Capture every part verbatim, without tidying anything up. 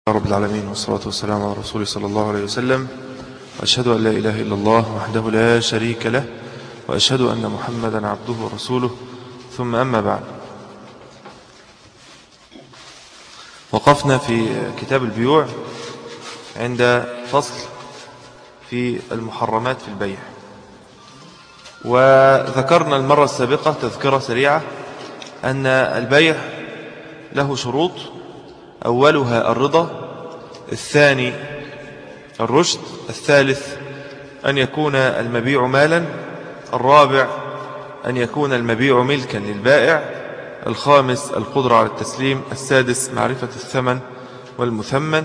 رب العالمين والصلاة والسلام على رسوله صلى الله عليه وسلم. وأشهد أن لا إله إلا الله وحده لا شريك له، وأشهد أن محمدا عبده ورسوله، ثم أما بعد. وقفنا في كتاب البيوع عند فصل في المحرمات في البيع، وذكرنا المرة السابقة تذكرة سريعة أن البيع له شروط، أولها الرضا، الثاني الرشد، الثالث أن يكون المبيع مالا، الرابع أن يكون المبيع ملكا للبائع، الخامس القدرة على التسليم، السادس معرفة الثمن والمثمن.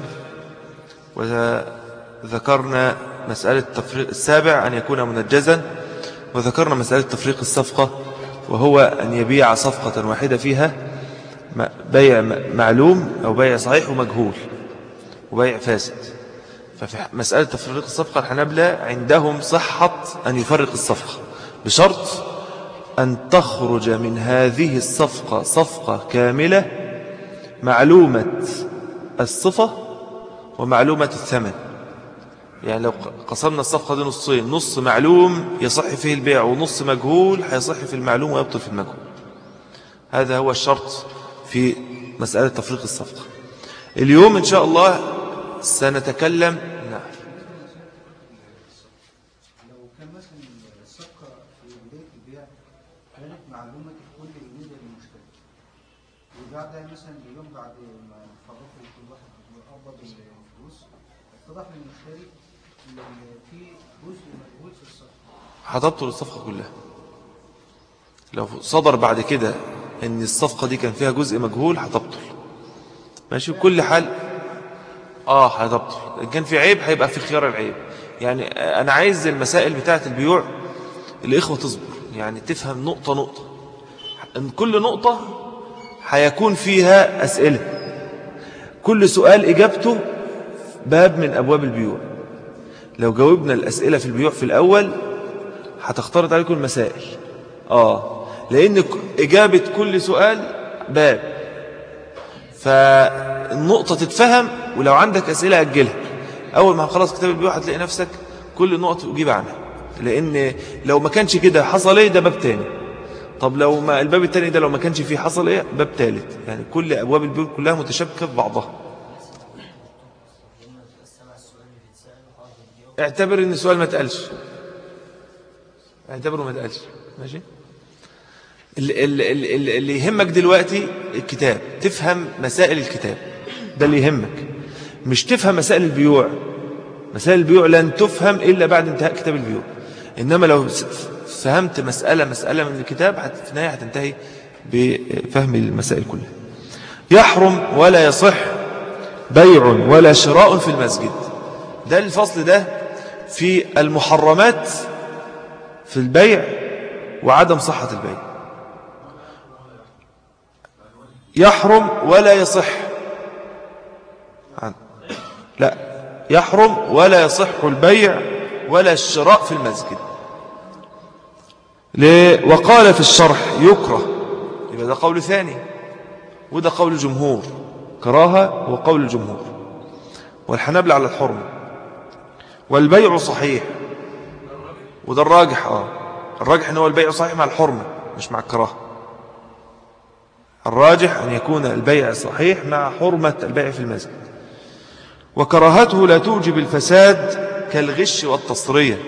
وذكرنا مسألة تفريق، السابع أن يكون منجزا. وذكرنا مسألة تفريق الصفقة، وهو أن يبيع صفقة واحدة فيها بيع معلوم أو بيع صحيح ومجهول وبيع فاسد. ففي مسألة تفريق الصفقة الحنابلة عندهم صحة أن يفرق الصفقة بشرط أن تخرج من هذه الصفقة صفقة كاملة معلومة الصفة ومعلومة الثمن. يعني لو قسمنا الصفقة دي نصين، نص معلوم يصح فيه البيع ونص مجهول هيصح في المعلوم ويبطل في المجهول. هذا هو الشرط في مسألة تفريق الصفقة. اليوم إن شاء الله سنتكلم. نعم. لو كان مثلا الصفقة في بداية البيع كانت معلومة الكل بالنسبة للمشتري، وبعدها مثلا بيوم بعد ما فرقوا كل واحد وقبض الفلوس اتضح للمشتري ان في جزء مجهول في الصفقة، هتبطل الصفقة كلها. لو صدر بعد كده ان الصفقة دي كان فيها جزء مجهول هتبطل، ماشي بكل حال. اه هتبطل. ان كان في عيب هيبقى في خيار العيب. يعني انا عايز المسائل بتاعة البيوع الاخوة تصبر، يعني تفهم نقطة نقطة. ان كل نقطة هيكون فيها اسئلة، كل سؤال اجابته باب من ابواب البيوع. لو جاوبنا الاسئلة في البيوع في الاول هتختارط عليكم المسائل، اه لأن إجابة كل سؤال باب، فالنقطة تتفهم. ولو عندك أسئلة أجلها، أول ما خلاص كتاب البيوع هتلاقي نفسك كل نقطة تجيب عنها، لأن لو ما كانش كده حصل إيه ده باب تاني. طب لو ما الباب التاني ده لو ما كانش فيه حصل إيه باب تالت. يعني كل أبواب البيوع كلها متشابكة في بعضها. اعتبر إن السؤال ما تقلش، اعتبره ما تقلش، ماشي. اللي يهمك دلوقتي الكتاب، تفهم مسائل الكتاب، ده اللي يهمك، مش تفهم مسائل البيوع. مسائل البيوع لن تفهم إلا بعد انتهاء كتاب البيوع. إنما لو فهمت مسألة مسألة من الكتاب في النهاية هتنتهي بفهم المسائل كلها. يحرم ولا يصح بيع ولا شراء في المسجد. ده الفصل ده في المحرمات في البيع وعدم صحة البيع. يحرم ولا يصح، لا يحرم ولا يصح البيع ولا الشراء في المسجد. وقال في الشرح يكره، يبقى ده قول ثاني، وده قول الجمهور. كراهة وقول الجمهور، والحنابلة على الحرمة. والبيع صحيح، وده الراجح. اه الراجح ان هو البيع صحيح مع الحرمة مش مع الكراهة. الراجح أن يكون البيع صحيح مع حرمة البيع في المسجد. وكراهته لا توجب الفساد كالغش والتصرية.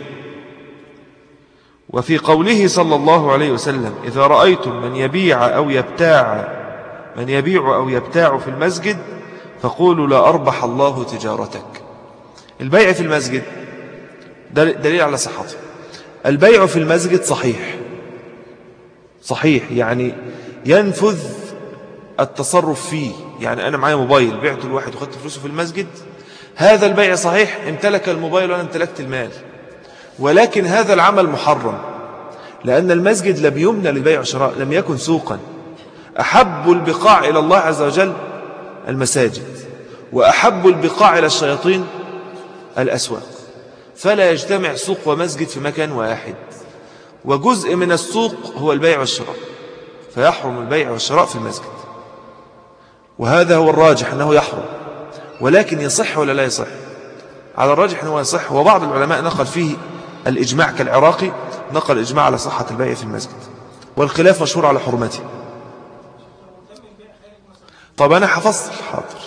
وفي قوله صلى الله عليه وسلم إذا رأيتم من يبيع أو يبتاع من يبيع أو يبتاع في المسجد فقولوا لا أربح الله تجارتك. البيع في المسجد دليل على صحته. البيع في المسجد صحيح صحيح يعني ينفذ التصرف فيه. يعني أنا معايا موبايل بعته الواحد وخدت فلوسه في المسجد، هذا البيع صحيح، امتلك الموبايل وأنا امتلكت المال. ولكن هذا العمل محرم، لأن المسجد لم يبنى للبيع والشراء، لم يكن سوقا. أحب البقاع إلى الله عز وجل المساجد، وأحب البقاع إلى الشياطين الأسواق. فلا يجتمع سوق ومسجد في مكان واحد، وجزء من السوق هو البيع والشراء، فيحرم البيع والشراء في المسجد. وهذا هو الراجح أنه يحرم. ولكن يصح ولا لا يصح؟ على الراجح أنه يصح، وبعض العلماء نقل فيه الإجماع كالعراقي، نقل الإجماع على صحة البيع في المسجد، والخلاف مشهور على حرمته. طب أنا حفظت حاضر.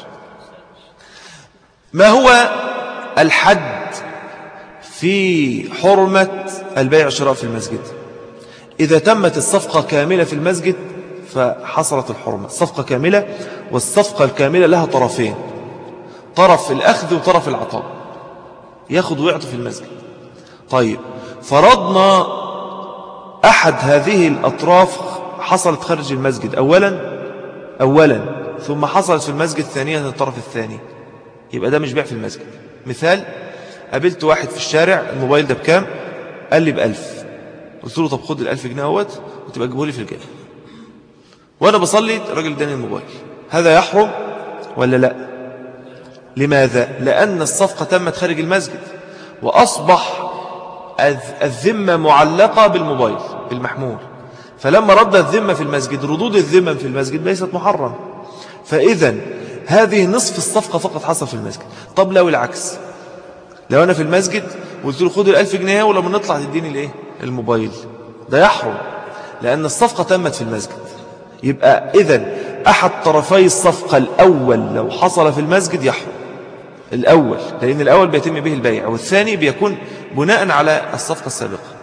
ما هو الحد في حرمة البيع والشراء في المسجد؟ إذا تمت الصفقة كاملة في المسجد فحصلت الحرمة. الصفقة كاملة، والصفقة الكاملة لها طرفين، طرف الأخذ وطرف العطاء، يأخذ ويعطي في المسجد. طيب فرضنا أحد هذه الأطراف حصلت خارج المسجد أولا أولا ثم حصلت في المسجد ثانيا الطرف الثاني، يبقى ده مش بيع في المسجد. مثال، قابلت واحد في الشارع، الموبايل ده بكام؟ قال لي بألف. قلت له طب خد الألف جنيه اهوت وتبقى تجيبه لي في الجامع. وأنا بصلي الراجل اداني الموبايل، هذا يحرم ولا لا؟ لماذا؟ لأن الصفقة تمت خارج المسجد، وأصبح الذمة معلقة بالموبايل بالمحمول، فلما رد الذمة في المسجد، ردود الذمة في المسجد ليست محرم. فإذا هذه نصف الصفقة فقط حصل في المسجد. طب لو العكس، لو أنا في المسجد وقلت له خد الألف جنيه ولما نطلع تديني الايه؟ الموبايل، ده يحرم لأن الصفقة تمت في المسجد. يبقى إذن أحد طرفي الصفقة الأول لو حصل في المسجد يحرم الأول، لأن الأول بيتم به البيع، والثاني بيكون بناء على الصفقة السابقة.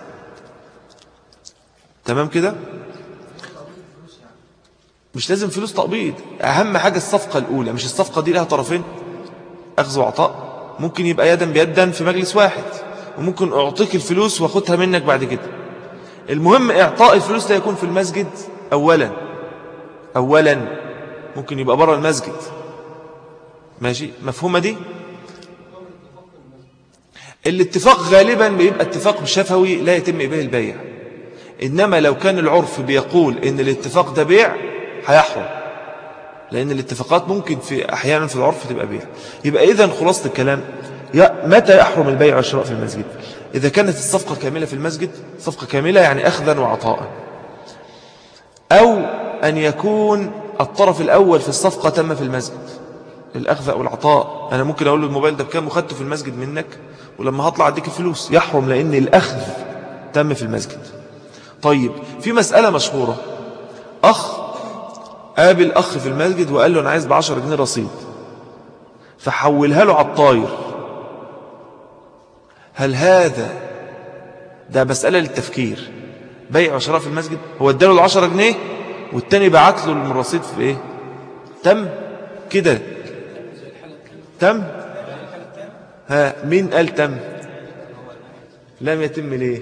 تمام كده؟ مش لازم فلوس تقبيض، أهم حاجة الصفقة الأولى. مش الصفقة دي لها طرفين، أخذ وعطاء، ممكن يبقى يدا بيدا في مجلس واحد، وممكن أعطيك الفلوس وأخدها منك بعد كده. المهم إعطاء الفلوس لا يكون في المسجد أولا أولا ممكن يبقى برا المسجد. ماشي، مفهومة دي؟ الاتفاق غالبا بيبقى اتفاق شفوي لا يتم به البيع، إنما لو كان العرف بيقول إن الاتفاق ده بيع هيحرم، لأن الاتفاقات ممكن في أحيانا في العرف تبقى بيع. يبقى إذن خلاصة الكلام، متى يحرم البيع والشراء في المسجد؟ إذا كانت الصفقة كاملة في المسجد، صفقة كاملة يعني أخذا وعطاء، أو أن يكون الطرف الأول في الصفقة تم في المسجد، الأخذ أو العطاء. أنا ممكن أقول له الموبايل ده بكام وخدته في المسجد منك، ولما هطلع أديك الفلوس، يحرم لأن الأخذ تم في المسجد. طيب في مسألة مشهورة، أخ قابل أخ في المسجد وقال له أنا عايز بعشر جنيه رصيد، فحولها له على الطاير. هل هذا ده مسألة للتفكير بيع وشراء في المسجد؟ هو اداله العشرة جنيه والتاني بعت له الرصيد في ايه؟ تم كده؟ تم؟ ها مين قال تم؟ لم يتم ليه؟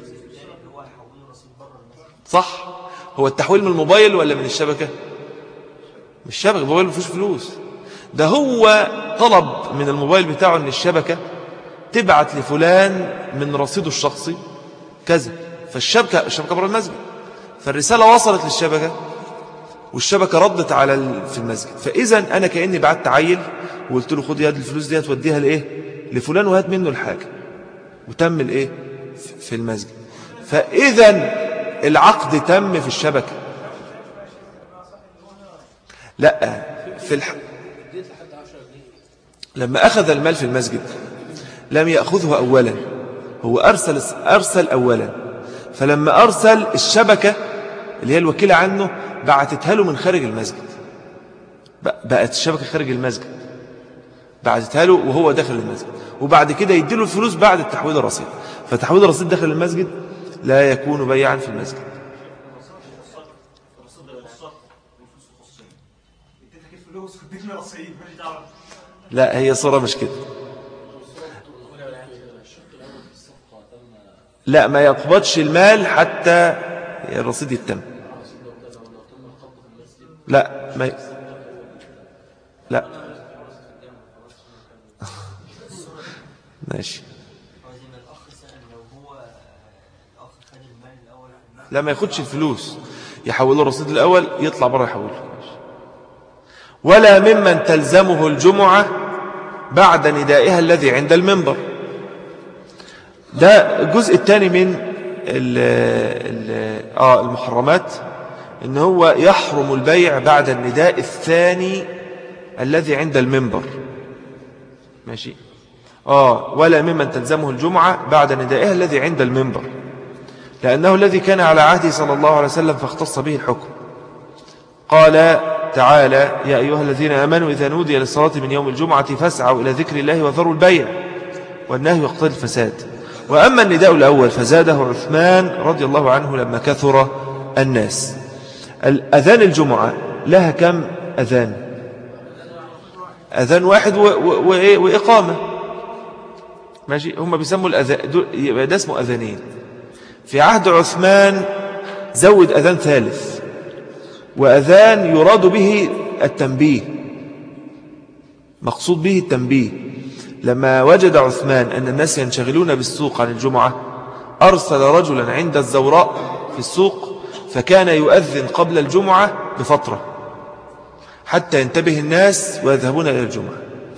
صح، هو التحويل من الموبايل ولا من الشبكة؟ من الشبكة، الموبايل مفيش فلوس، ده هو طلب من الموبايل بتاعه ان الشبكة تبعت لفلان من رصيده الشخصي كذا، فالشبكة الشبكة بره المسجد، فالرسالة وصلت للشبكة والشبكة ردت على ال... في المسجد. فإذا أنا كأني بعت عيل وقلت له خد يد الفلوس دي توديها لإيه؟ لفلان وهات منه الحاجة، وتم الإيه؟ في المسجد. فإذا العقد تم في الشبكة. لا في الح... لما أخذ المال في المسجد لم يأخذه أولا، هو أرسل أرسل أولا، فلما أرسل الشبكة اللي هي الوكيلة عنه بعتتها له من خارج المسجد، بقت الشبكة خارج المسجد بعتتها له وهو داخل المسجد، وبعد كده يديله الفلوس بعد التحويل الرصيد. فتحويل الرصيد داخل المسجد لا يكون بيعا في المسجد. لا هي صورة مش كده، لا ما يقبضش المال حتى الرصيد يتم. لا ما ي... لا ماشي. لا ما ياخدش الفلوس، يحوله الرصيد الأول يطلع برا يحوله. ولا ممن تلزمه الجمعة بعد ندائها الذي عند المنبر. ده الجزء الثاني من ال ال آه المحرمات، إن هو يحرم البيع بعد النداء الثاني الذي عند المنبر. ماشي. آه ولا ممن تلزمه الجمعة بعد ندائها الذي عند المنبر، لأنه الذي كان على عهده صلى الله عليه وسلم فاختص به الحكم. قال تعالى: يا أيها الذين آمنوا إذا نودي للصلاة من يوم الجمعة فاسعوا إلى ذكر الله وذروا البيع، والنهي يقتضي الفساد. وأما النداء الأول فزاده عثمان رضي الله عنه لما كثر الناس. الأذان الجمعة لها كم أذان؟ أذان واحد و... و... و... وإقامة. ماشي. هم بيسموا الأذان يبقى ده اسمه أذانين. في عهد عثمان زود أذان ثالث، وأذان يراد به التنبيه، مقصود به التنبيه. لما وجد عثمان أن الناس ينشغلون بالسوق عن الجمعة أرسل رجلا عند الزوراء في السوق فكان يؤذن قبل الجمعة بفترة حتى ينتبه الناس ويذهبون إلى الجمعة.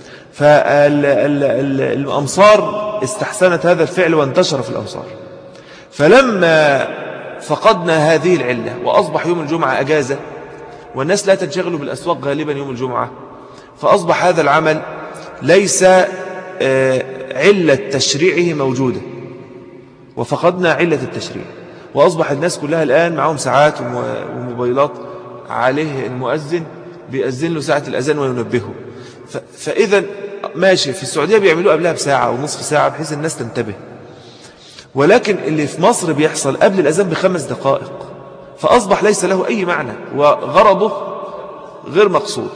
فالأمصار استحسنت هذا الفعل وانتشر في الأمصار. فلما فقدنا هذه العلة وأصبح يوم الجمعة أجازة والناس لا تنشغل بالأسواق غالبا يوم الجمعة، فأصبح هذا العمل ليس علة تشريعه موجودة، وفقدنا علة التشريع. وأصبح الناس كلها الآن معهم ساعات وموبايلات عليه المؤذن بيأذن له ساعة الأذان وينبهه. فإذا ماشي، في السعودية بيعملوه قبلها بساعة أو نصف ساعة بحيث الناس تنتبه، ولكن اللي في مصر بيحصل قبل الأذان بخمس دقائق، فأصبح ليس له أي معنى وغرضه غير مقصود.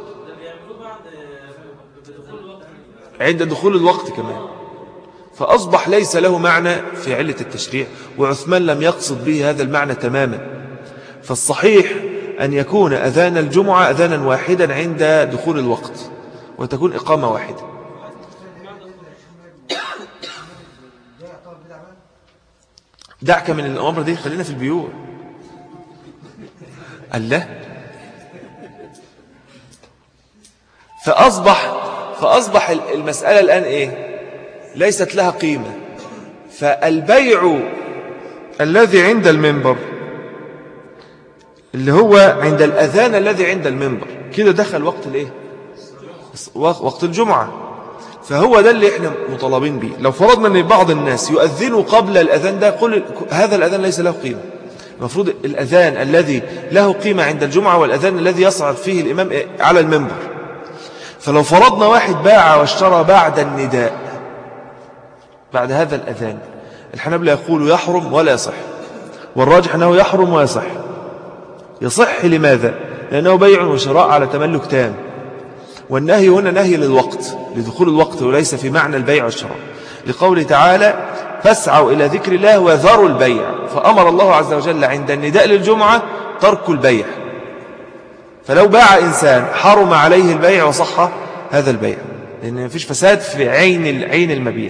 عند دخول الوقت كمان، فأصبح ليس له معنى في علة التشريع، وعثمان لم يقصد به هذا المعنى تماما. فالصحيح أن يكون أذان الجمعة أذانا واحدا عند دخول الوقت وتكون إقامة واحدة. دعك من الأمر دي، خلينا في البيوع. الله. فأصبح فأصبح المسألة الآن إيه؟ ليست لها قيمة. فالبيع الذي عند المنبر اللي هو عند الأذان الذي عند المنبر كده دخل وقت الإيه؟ وقت الجمعة. فهو ده اللي احنا مطالبين به. لو فرضنا ان بعض الناس يؤذنوا قبل الأذان ده، قل هذا الأذان ليس له قيمة. المفروض الأذان الذي له قيمة عند الجمعة والأذان الذي يصعد فيه الإمام على المنبر. فلو فرضنا واحد باع واشترى بعد النداء بعد هذا الأذان، الحنابلة يقولوا يحرم ولا يصح، والراجح أنه يحرم ويصح. يصح لماذا؟ لأنه بيع وشراء على تملك تام، والنهي هنا نهي للوقت، لدخول الوقت، وليس في معنى البيع والشراء، لقوله تعالى: فاسعوا إلى ذكر الله وذروا البيع. فأمر الله عز وجل عند النداء للجمعة ترك البيع. فلو باع إنسان حرم عليه البيع وصح هذا البيع، لأن مفيش فساد في عين عين المبيع.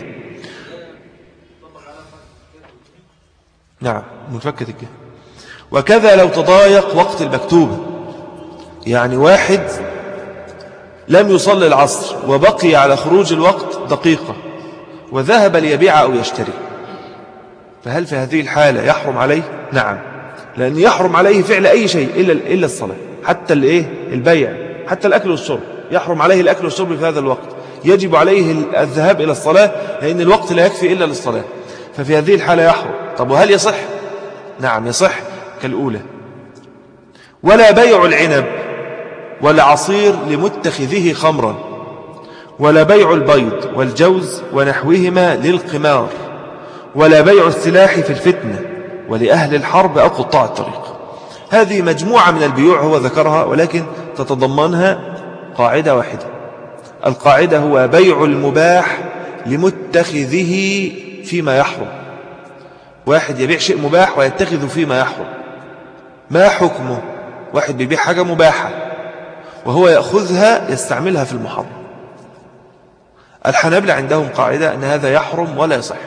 نعم، منفكة الجهة. وكذا لو تضايق وقت المكتوبة، يعني واحد لم يصلي العصر وبقي على خروج الوقت دقيقة وذهب ليبيع أو يشتري، فهل في هذه الحالة يحرم عليه؟ نعم، لأن يحرم عليه فعل أي شيء إلا إلا الصلاة، حتى الإيه البيع، حتى الأكل والشرب يحرم عليه الأكل والشرب في هذا الوقت، يجب عليه الذهاب إلى الصلاة لأن الوقت لا يكفي إلا للصلاة، ففي هذه الحالة يحرم. طب وهل يصح؟ نعم يصح كالأولى. ولا بيع العنب ولا عصير لمتخذه خمرا، ولا بيع البيض والجوز ونحوهما للقمار، ولا بيع السلاح في الفتنة ولأهل الحرب أو قطاع الطريق. هذه مجموعة من البيوع هو ذكرها، ولكن تتضمنها قاعدة واحدة. القاعدة هو بيع المباح لمتخذه فيما يحرم. واحد يبيع شيء مباح ويتخذ فيما يحرم، ما حكمه؟ واحد بيبيع حاجة مباحة وهو يأخذها يستعملها في المحرم. الحنابلة عندهم قاعدة أن هذا يحرم ولا يصح،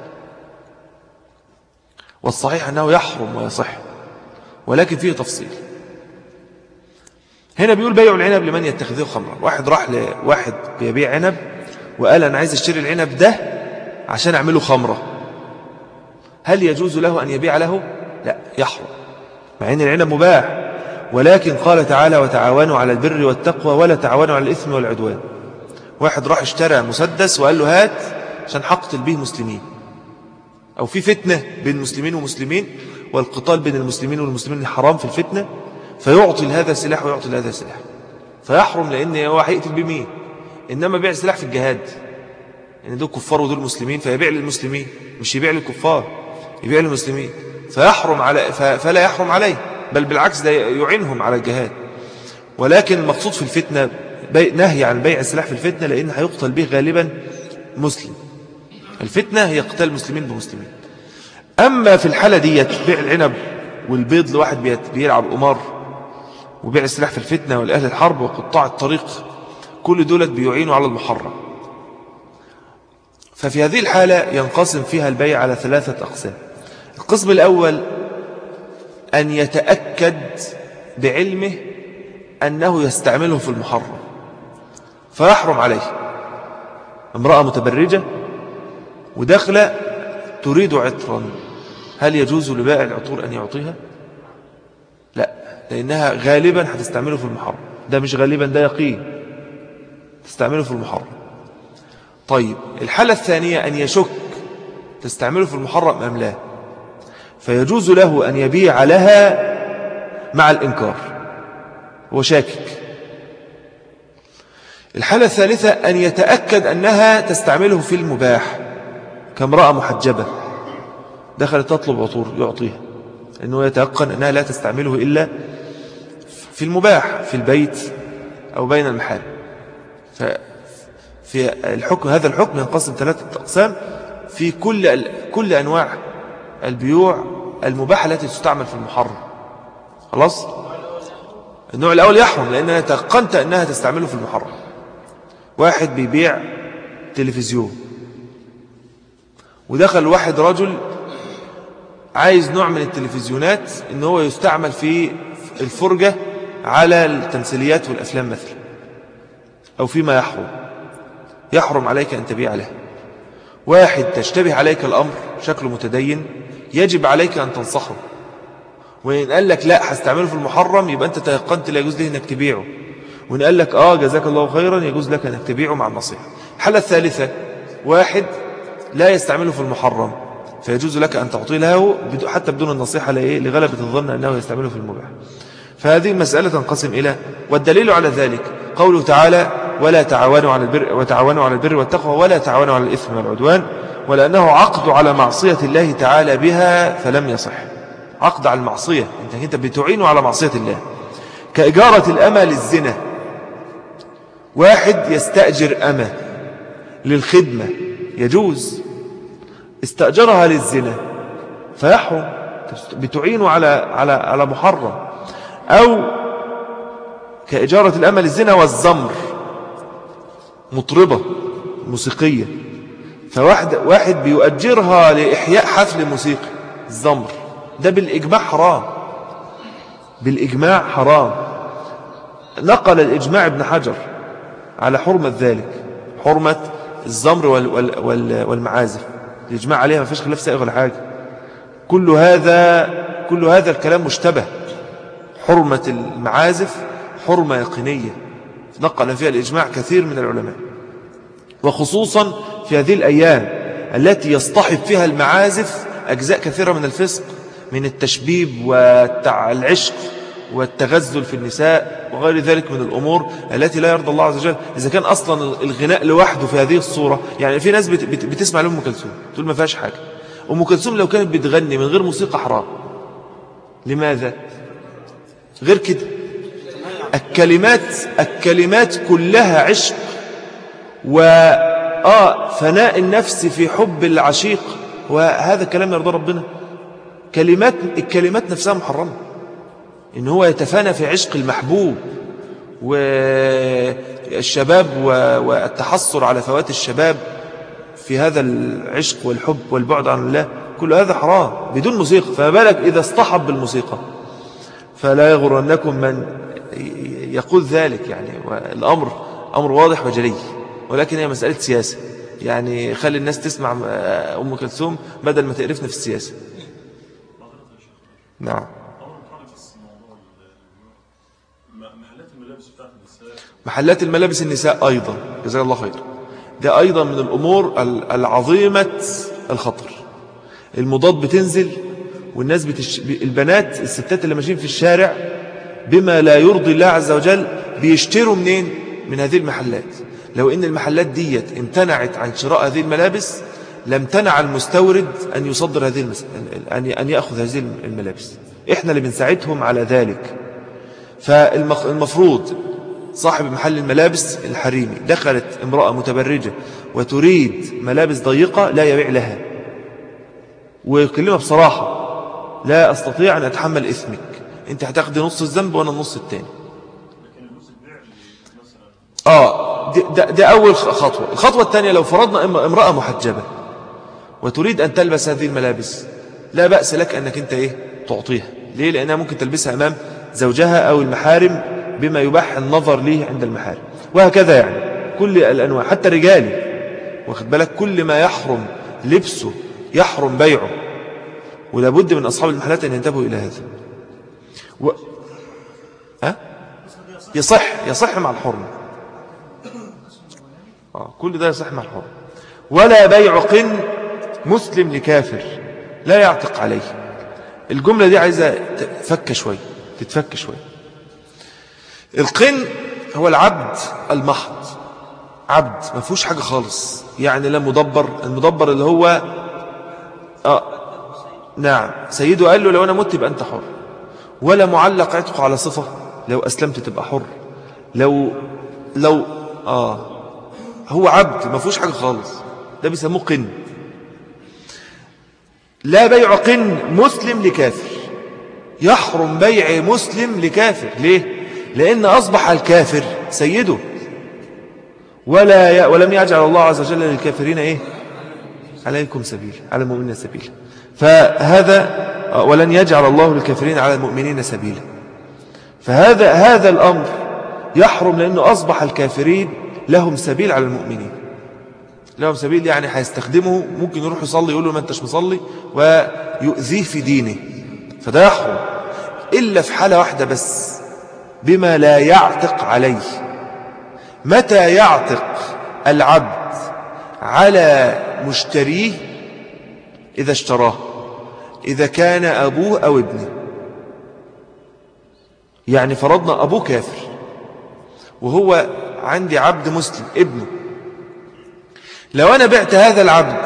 والصحيح أنه يحرم ويصح، ولكن فيه تفصيل. هنا بيقول بيع العنب لمن يتخذه خمرا. واحد راح لواحد بيبيع عنب وقال أنا عايز اشتري العنب ده عشان أعمله خمرة، هل يجوز له أن يبيع له؟ لا، يحرم، مع أن العنب مباح، ولكن قال تعالى: وتعاونوا على البر والتقوى ولا تعاونوا على الإثم والعدوان. واحد راح اشترى مسدس وقال له هات عشان هقتل به مسلمين، أو في فتنة بين مسلمين ومسلمين، والقتال بين المسلمين والمسلمين حرام في الفتنة، فيعطي هذا سلاح ويعطي هذا سلاح، فيحرم لأن هو هيقتل بمين. إنما بيع سلاح في الجهاد، يعني دول كفار ودول مسلمين، فيبيع للمسلمين، مش يبيع للكفار، يبيع للمسلمين، فيحرم على فلا يحرم عليه، بل بالعكس ده يعينهم على الجهاد. ولكن المقصود في الفتنة نهي عن بيع السلاح في الفتنة، لأن هيقتل به غالبا مسلم. الفتنة هي قتال مسلمين بمسلمين. أما في الحالة دي بيع العنب والبيض لواحد بيلعب قمار، وبيع السلاح في الفتنة والأهل الحرب وقطاع الطريق، كل دولت بيعينوا على المحرم. ففي هذه الحالة ينقسم فيها البيع على ثلاثة أقسام. القسم الأول أن يتأكد بعلمه أنه يستعمله في المحرم فيحرم عليه. امرأة متبرجة وداخلة تريد عطرا، هل يجوز لبائع العطور أن يعطيها؟ لا، لأنها غالبا هتستعمله في المحرم. ده مش غالبا، ده يقين، تستعمله في المحرم. طيب الحالة الثانية أن يشك تستعمله في المحرم أم لا، فيجوز له أن يبيع لها مع الإنكار، هو شاكك. الحالة الثالثة أن يتأكد أنها تستعمله في المباح، كامرأة محجبة دخلت تطلب عطور يعطيها، أنه يتيقن أنها لا تستعمله إلا في المباح في البيت أو بين المحال. ففي الحكم هذا الحكم ينقسم ثلاثة أقسام في كل كل أنواع البيوع المباحة التي تستعمل في المحرم. خلاص، النوع الأول يحرم لأنها تيقنت أنها تستعمله في المحرم. واحد بيبيع تلفزيون ودخل واحد رجل عايز نوع من التلفزيونات ان هو يستعمل في الفرجة على التمثيليات والأفلام مثلا، أو فيما يحرم، يحرم عليك أن تبيع له. واحد تشتبه عليك الأمر، شكله متدين، يجب عليك أن تنصحه، وإن قال لك لا هستعمله في المحرم يبقى أنت تيقنت لا يجوز له أنك تبيعه، وإن قال لك آه جزاك الله خيرا يجوز لك أنك تبيعه مع النصيحة. الحالة الثالثة واحد لا يستعمله في المحرم، فيجوز لك أن تعطي له حتى بدون النصيحة لغلبة الظن أنه يستعمله في المباح. فهذه المسألة تنقسم إلى، والدليل على ذلك قوله تعالى ولا تعاونوا على البر وتعاونوا على البر والتقوى ولا تعاونوا على الإثم والعدوان، ولأنه عقد على معصية الله تعالى بها فلم يصح. عقد على المعصية، أنت أنت بتعينه على معصية الله. كإجارة الأمة للزنا، واحد يستأجر أمة للخدمة يجوز، استأجرها للزنا فيحرم، بتعينه على على على محرم. أو كإجارة الأمة للزنا والزمر، مطربة موسيقية، فواحد واحد بيؤجرها لإحياء حفل موسيقي، الزمر ده بالإجماع حرام، بالإجماع حرام. نقل الإجماع ابن حجر على حرمة ذلك، حرمة الزمر وال وال وال والمعازف، الإجماع عليها ما فيش خلاف سائغ ولا حاجة. كل هذا كل هذا الكلام مشتبه. حرمة المعازف حرمة يقينية نقل فيها الإجماع كثير من العلماء، وخصوصا في هذه الأيام التي يصطحب فيها المعازف أجزاء كثيرة من الفسق، من التشبيب والعشق والتغزل في النساء وغير ذلك من الأمور التي لا يرضى الله عز وجل. إذا كان أصلا الغناء لوحده في هذه الصورة، يعني في ناس بت بت بتسمع لأم كلثوم تقول ما فيهاش حاجة. أم كلثوم لو كانت بتغني من غير موسيقى حرام. لماذا؟ غير كده الكلمات الكلمات كلها عشق وآه فناء النفس في حب العشيق، وهذا كلام يرضى ربنا. كلمات الكلمات نفسها محرمة، إن هو يتفانى في عشق المحبوب والشباب والتحصر على فوات الشباب في هذا العشق والحب والبعد عن الله، كل هذا حرام بدون موسيقى. فما بالك إذا اصطحب بالموسيقى؟ فلا يغرنكم من يقول ذلك. يعني الأمر أمر واضح وجلي، ولكن هي مسألة سياسة. يعني خلي الناس تسمع أم كلثوم بدل ما تقرفنا في السياسة. نعم. محلات الملابس النساء أيضا جزاك الله خير، ده أيضا من الأمور العظيمة الخطر. المضاد بتنزل والناس بتش... البنات الستات اللي ماشيين في الشارع بما لا يرضي الله عز وجل بيشتروا منين؟ من هذه المحلات. لو إن المحلات ديت امتنعت عن شراء هذه الملابس لم تنع المستورد أن يصدر هذه المس... أن يأخذ هذه الملابس. إحنا اللي بنساعدهم على ذلك. فالمفروض صاحب محل الملابس الحريمي دخلت امرأة متبرجة وتريد ملابس ضيقة لا يبيع لها، ويكلمها بصراحة لا أستطيع أن أتحمل إثمك، أنت هتاخدي نص الذنب وأنا النص التاني. آه ده, ده أول خطوة. الخطوة الثانية لو فرضنا امرأة محجبة وتريد أن تلبس هذه الملابس لا بأس لك أنك أنت إيه تعطيها. ليه؟ لأنها ممكن تلبسها أمام زوجها أو المحارم بما يباح النظر ليه عند المحارم، وهكذا يعني كل الأنواع حتى رجالي، واخد بالك، كل ما يحرم لبسه يحرم بيعه، ولا بد من أصحاب المحلات أن ينتبهوا إلى هذا. و... أه؟ يصح يصح مع الحرمة. آه. كل ده يصح مع الحرمة. ولا بيع قن مسلم لكافر لا يعتق عليه. الجملة دي عايزة تفك شوي تتفك شوي. القن هو العبد المحض، عبد ما فيهوش حاجة خالص، يعني لا مدبر. المدبر اللي هو آه نعم سيده قال له لو أنا مت يبقى أنت حر، ولا معلق عتقه على صفة، لو أسلمت تبقى حر، لو لو آه هو عبد ما فيهوش حاجة خالص، ده بيسموه قن. لا بيع قن مسلم لكافر، يحرم بيع مسلم لكافر. ليه؟ لأن أصبح الكافر سيده، ولا ي... ولم يجعل الله عز وجل للكافرين إيه؟ عليكم سبيل على المؤمنين سبيلا. فهذا ولن يجعل الله للكافرين على المؤمنين سبيلا. فهذا هذا الأمر يحرم لأنه أصبح الكافرين لهم سبيل على المؤمنين، لهم سبيل يعني هيستخدمه، ممكن يروح يصلي يقول له ما انتش مصلي ويؤذيه في دينه، فده يحرم إلا في حالة واحدة بس، بما لا يعتق عليه. متى يعتق العبد على مشتريه؟ إذا اشتراه، إذا كان أبوه أو ابنه. يعني فرضنا أبوه كافر وهو عندي عبد مسلم ابنه، لو أنا بعت هذا العبد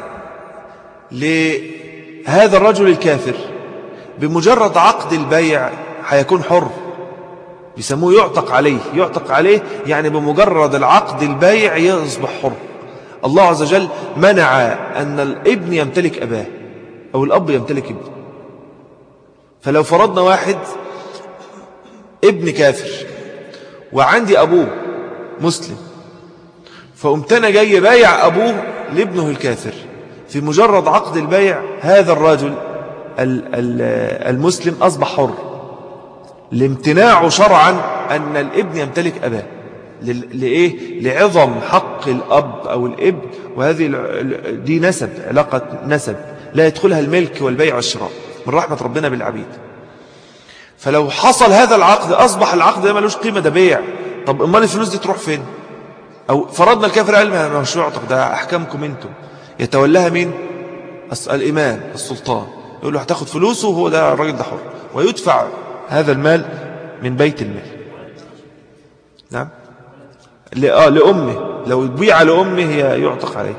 لهذا الرجل الكافر بمجرد عقد البيع هيكون حر، بيسموه يعتق عليه. يعتق عليه يعني بمجرد العقد البيع يصبح حر. الله عز وجل منع أن الابن يمتلك أباه أو الأب يمتلك ابنه. فلو فرضنا واحد ابن كافر وعندي أبوه مسلم، فقمت أنا جاي بايع أبوه لابنه الكافر، في مجرد عقد البيع هذا الرجل المسلم أصبح حر، لامتناعه شرعا أن الابن يمتلك أباه. لإيه؟ لعظم حق الأب أو الابن، وهذه دي نسب، علاقة نسب لا يدخلها الملك والبيع والشراء، من رحمة ربنا بالعبيد. فلو حصل هذا العقد أصبح العقد ده ملوش قيمة، ده بيع. طب امال الفلوس دي تروح فين؟ أو فرضنا الكافر قال ما مش يعتق، ده أحكامكم انتم، يتولاها مين؟ الإمام السلطان، يقول له هتاخد فلوسه وهو ده الراجل ده حر، ويدفع هذا المال من بيت المال. نعم لأمه، لو بيع لأمه هي يعتق عليه.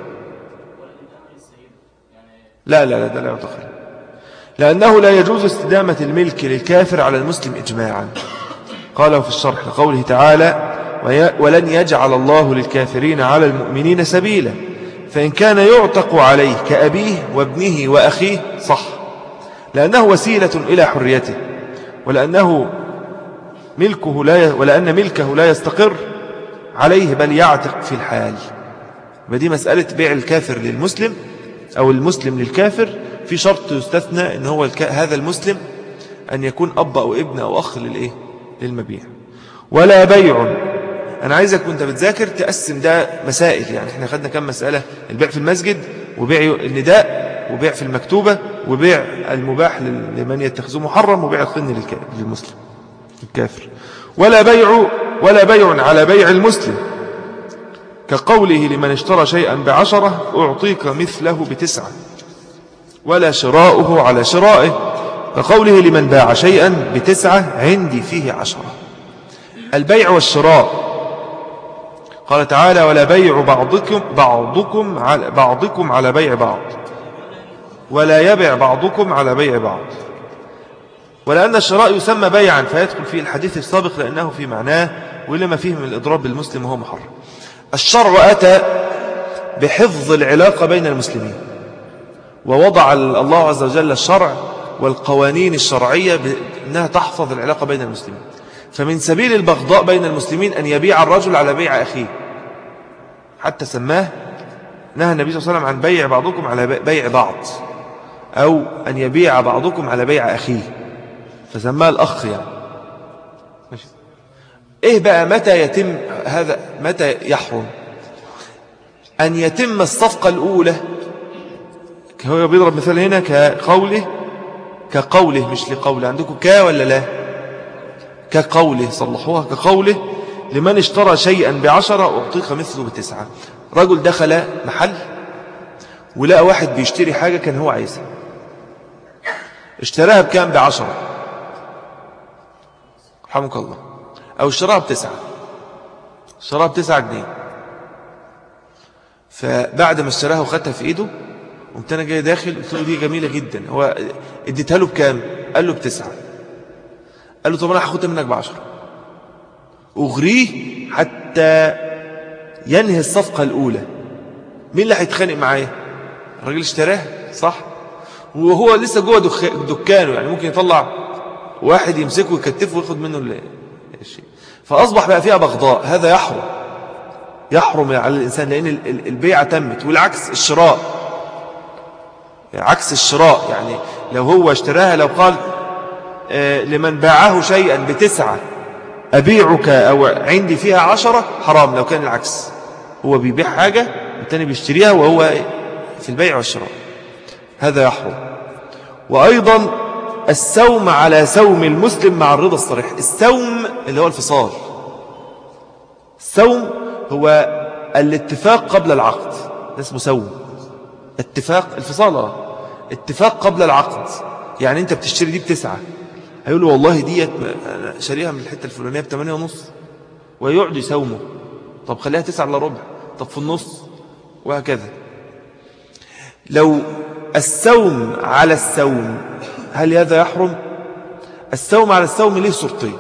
لا لا لا ده لا يعتق عليه، لأنه لا يجوز استدامة الملك للكافر على المسلم إجماعا. قاله في الشرح لقوله تعالى ولن يجعل الله للكافرين على المؤمنين سبيلا، فإن كان يعتق عليه كأبيه وابنه وأخيه صح، لأنه وسيلة إلى حريته، ولأنه ملكه لا ولأن ملكه لا يستقر عليه بل يعتق في الحال. ودي مسألة بيع الكافر للمسلم أو المسلم للكافر، في شرط يستثنى إن هو هذا المسلم أن يكون أب أو ابن أو أخ للإيه؟ للمبيع. ولا بيع، أنا عايزك وانت بتذاكر تقسم ده مسائل، يعني احنا خدنا كم مسألة: البيع في المسجد، وبيع النداء، وبيع في المكتوبة، وبيع المباح لمن يتخذه محرم، وبيع الخن للمسلم الكافر. ولا بيع ولا بيع على بيع المسلم، كقوله لمن اشترى شيئا بعشرة أعطيك مثله بتسعة، ولا شراؤه على شرائه، كقوله لمن باع شيئا بتسعة عندي فيه عشرة. البيع والشراء قال تعالى ولا بيع بعضكم بعضكم على بعضكم على بيع بعض، ولا يبيع بعضكم على بيع بعض. ولأن الشراء يسمى بيعا فيدخل فيه الحديث السابق لأنه في معناه ولما فيه من الإضراب بالمسلم وهو محرم. الشرع أتى بحفظ العلاقة بين المسلمين، ووضع الله عز وجل الشرع والقوانين الشرعية بأنها تحفظ العلاقة بين المسلمين. فمن سبيل البغضاء بين المسلمين أن يبيع الرجل على بيع أخيه، حتى سماه نهى النبي صلى الله عليه وسلم عن بيع بعضكم على بيع بعض، أو أن يبيع بعضكم على بيع أخيه، فسماه الأخ يعني. ماشي. إيه بقى متى يتم هذا؟ متى يحرم؟ أن يتم الصفقة الأولى، هو بيضرب مثال هنا كقوله كقوله مش لقوله، عندكم كا ولا لا؟ كقوله، صلحوها، كقوله لمن اشترى شيئا بعشرة أعطيك مثله بتسعة. رجل دخل محل ولقى واحد بيشتري حاجة كان هو عايزها، اشتراها بكام؟ بعشرة، رحمك الله، أو اشتراها بتسعة، اشتراها بتسعة جنيه. فبعد ما اشتراها وخدها في ايده قمت انا جاي داخل قلت له دي جميلة جدا، هو اديتها له بكام؟ قال له بتسعة. قال له طب انا هاخدها منك بعشرة. اغريه حتى ينهي الصفقة الاولى. مين اللي هيتخانق معايا؟ الراجل اشتراها صح، وهو لسه جوه دكانه، يعني ممكن يطلع واحد يمسكه ويكتفه وياخد منه الشيء. فاصبح بقى فيها بغضاء. هذا يحرم، يحرم على الانسان، لان البيعة تمت. والعكس الشراء، عكس الشراء، يعني لو هو اشتراها، لو قال آه لمن باعه شيئا بتسعة أبيعك أو عندي فيها عشرة، حرام. لو كان العكس، هو بيبيع حاجة والتاني بيشتريها وهو في البيع والشراء، هذا يحرم. وأيضا السوم على سوم المسلم مع الرضا الصريح. السوم اللي هو الفصال. السوم هو الاتفاق قبل العقد، ده اسمه سوم. اتفاق الفصال، اه اتفاق قبل العقد. يعني انت بتشتري دي بتسعة، هيقولوا والله ديت انا شاريها من الحته الفلانيه بثمانية ونص، ويقعد يسومه. طب خليها تسعة الا ربع، طب في النص، وهكذا. لو السوم على السوم، هل هذا يحرم؟ السوم على السوم ليه صورتين: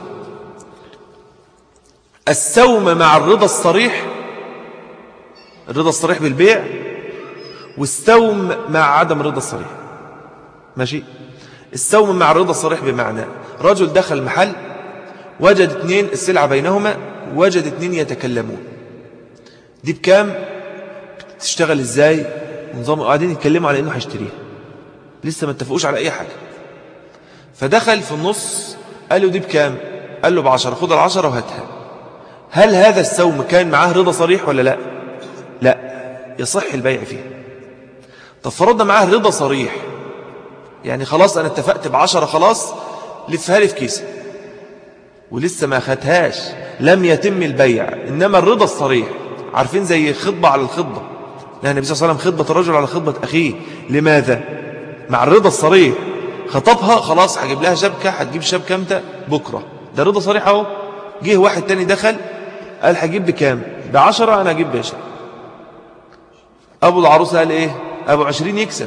السوم مع الرضا الصريح، الرضا الصريح بالبيع، والسوم مع عدم الرضا الصريح. ماشي. السوم مع الرضا الصريح بمعنى رجل دخل محل وجد اثنين السلعة بينهما، وجد اثنين يتكلمون، دي بكام؟ تشتغل ازاي؟ نظام قاعدين يتكلموا على انه هيشتريها، لسه ما اتفقوش على اي حاجة. فدخل في النص قال له دي بكام؟ قال له بعشرة، خد العشرة وهاتها. هل هذا السوم كان معاه رضا صريح ولا لا؟ لا، يصح البيع فيه. طب فرضنا معاه رضا صريح، يعني خلاص أنا اتفقت بعشرة، خلاص لفها لي في كيسة ولسه ما أخدهاش، لم يتم البيع. إنما الرضا الصريح، عارفين زي خطبة على الخطبة، نهى النبي صلى الله عليه وسلم خطبة الرجل على خطبة أخيه. لماذا؟ مع الرضا الصريح، خطبها خلاص هجيب لها شبكة، هتجيب شبكة امتى؟ بكرة، ده رضا صريح اهو. جه واحد تاني دخل قال هجيب بكام؟ بعشرة، أنا هجيب بعشرة. أبو العروس قال إيه؟ أبو عشرين يكسب.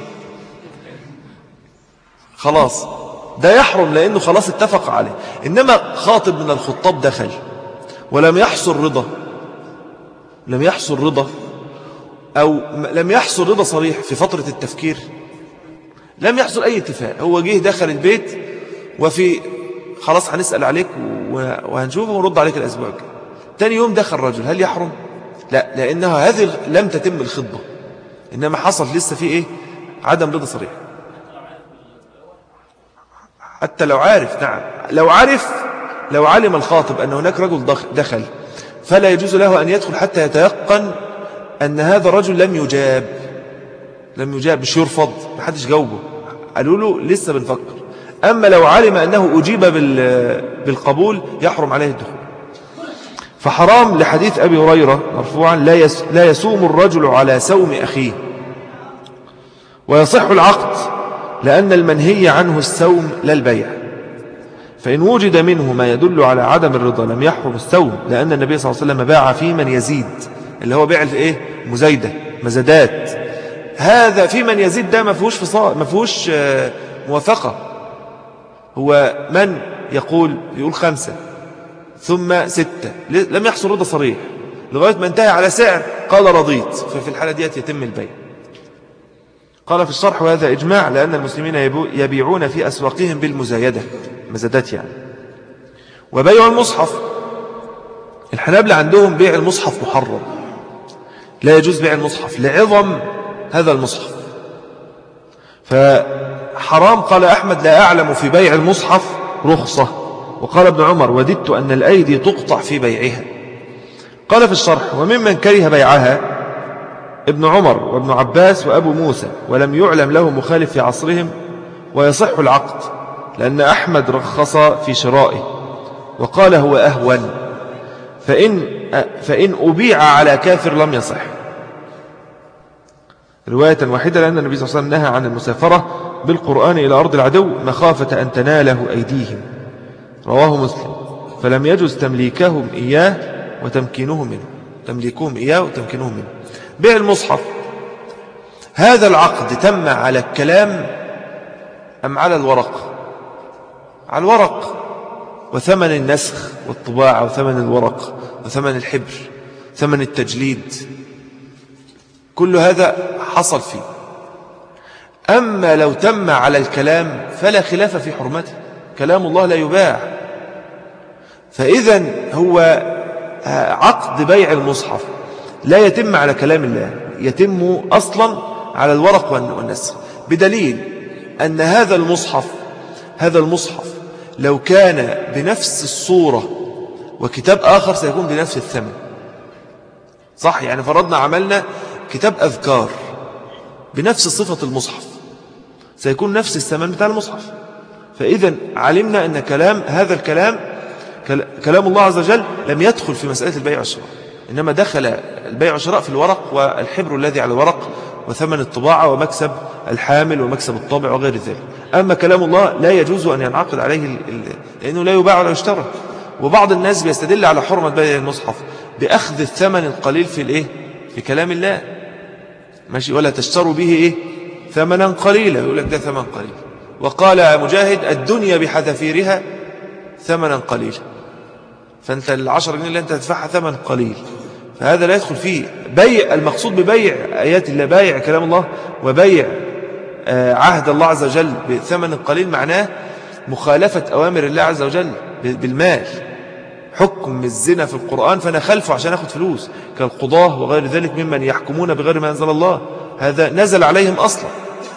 خلاص ده يحرم لأنه خلاص اتفق عليه. إنما خاطب من الخطاب دخل ولم يحصل رضا، لم يحصل رضا أو لم يحصل رضا صريح في فترة التفكير، لم يحصل أي اتفاق. هو جه دخل البيت وفي خلاص هنسأل عليك وهنشوفه ونرد عليك الأسبوع الجاي. تاني يوم دخل رجل، هل يحرم؟ لا، لأنها هذه لم تتم الخطبة، إنما حصل لسه في إيه؟ عدم رضا صريح. حتى لو عارف، نعم، لو عارف، لو علم الخاطب أن هناك رجل دخل، فلا يجوز له أن يدخل حتى يتيقن أن هذا الرجل لم يجاب، لم يجاب، مش يرفض، محدش جاوبه، قالوا له لسه بنفكر. أما لو علم أنه أجيب بالقبول يحرم عليه الدخول. فحرام لحديث أبي هريرة مرفوعا لا, يس لا يسوم الرجل على سوم أخيه. ويصح العقد لأن المنهي عنه السوم لا البيع، فإن وجد منه ما يدل على عدم الرضا لم يحرم السوم، لأن النبي صلى الله عليه وسلم باع في من يزيد، اللي هو بيع الايه مزايدة مزادات. هذا في من يزيد ده ما فيهوش فصال، ما فيهوش موافقة. هو من يقول يقول خمسة ثم ستة، لم يحصل رضا صريح لغاية ما انتهى على سعر قال رضيت، ففي الحالة دي يتم البيع. قال في الشرح وهذا إجماع، لأن المسلمين يبيعون في أسواقهم بالمزايدة مزادات يعني. وبيع المصحف، الحنابلة عندهم بيع المصحف محرم، لا يجوز بيع المصحف لعظم هذا المصحف، فحرام. قال أحمد لا أعلم في بيع المصحف رخصة. وقال ابن عمر وددت أن الأيدي تقطع في بيعها. قال في الشرح وممن كره بيعها ابن عمر وابن عباس وأبو موسى، ولم يعلم له مخالف في عصرهم، ويصح العقد لأن أحمد رخص في شرائه وقال هو أهون، فإن, فإن أبيع على كافر لم يصح. رواية واحدة، لأن النبي صلى الله عليه وسلم نهى عن المسافرة بالقرآن إلى أرض العدو مخافة أن تناله أيديهم، رواه مسلم. فلم يجوز تمليكهم إياه وتمكينهم منه، تمليكهم إياه وتمكينهم منه. بيع المصحف هذا العقد تم على الكلام أم على الورق؟ على الورق، وثمن النسخ والطباعة وثمن الورق وثمن الحبر ثمن التجليد، كل هذا حصل فيه. أما لو تم على الكلام فلا خلاف في حرمته، كلام الله لا يباع. فإذا هو عقد بيع المصحف لا يتم على كلام الله، يتم أصلا على الورق والنسخ، بدليل أن هذا المصحف هذا المصحف لو كان بنفس الصورة وكتاب آخر سيكون بنفس الثمن، صح؟ يعني فرضنا عملنا كتاب أذكار بنفس صفة المصحف سيكون نفس الثمن بتاع المصحف. فإذا علمنا أن كلام هذا الكلام كلام الله عز وجل لم يدخل في مسألة البيع والشراء، إنما دخل البيع والشراء في الورق والحبر الذي على الورق وثمن الطباعة ومكسب الحامل ومكسب الطابع وغير ذلك. أما كلام الله لا يجوز أن ينعقد عليه لأنه لا يباع ولا يشترى. وبعض الناس بيستدل على حرمة بيع المصحف بأخذ الثمن القليل في الإيه؟ في كلام الله، ماشي، ولا تشتروا به إيه؟ ثمنا قليلا، يقول لك ده ثمن قليل. وقال مجاهد الدنيا بحذافيرها ثمنا قليلا، فأنت العشر جنيه اللي أنت تدفعها ثمن قليل، فهذا لا يدخل فيه بيع. المقصود ببيع آيات الله، بيع كلام الله وبيع عهد الله عز وجل بثمن قليل، معناه مخالفة أوامر الله عز وجل بالمال. حكم الزنا في القرآن فأنا خلفه عشان أخذ فلوس، كالقضاة وغير ذلك ممن يحكمون بغير ما أنزل الله، هذا نزل عليهم أصلا.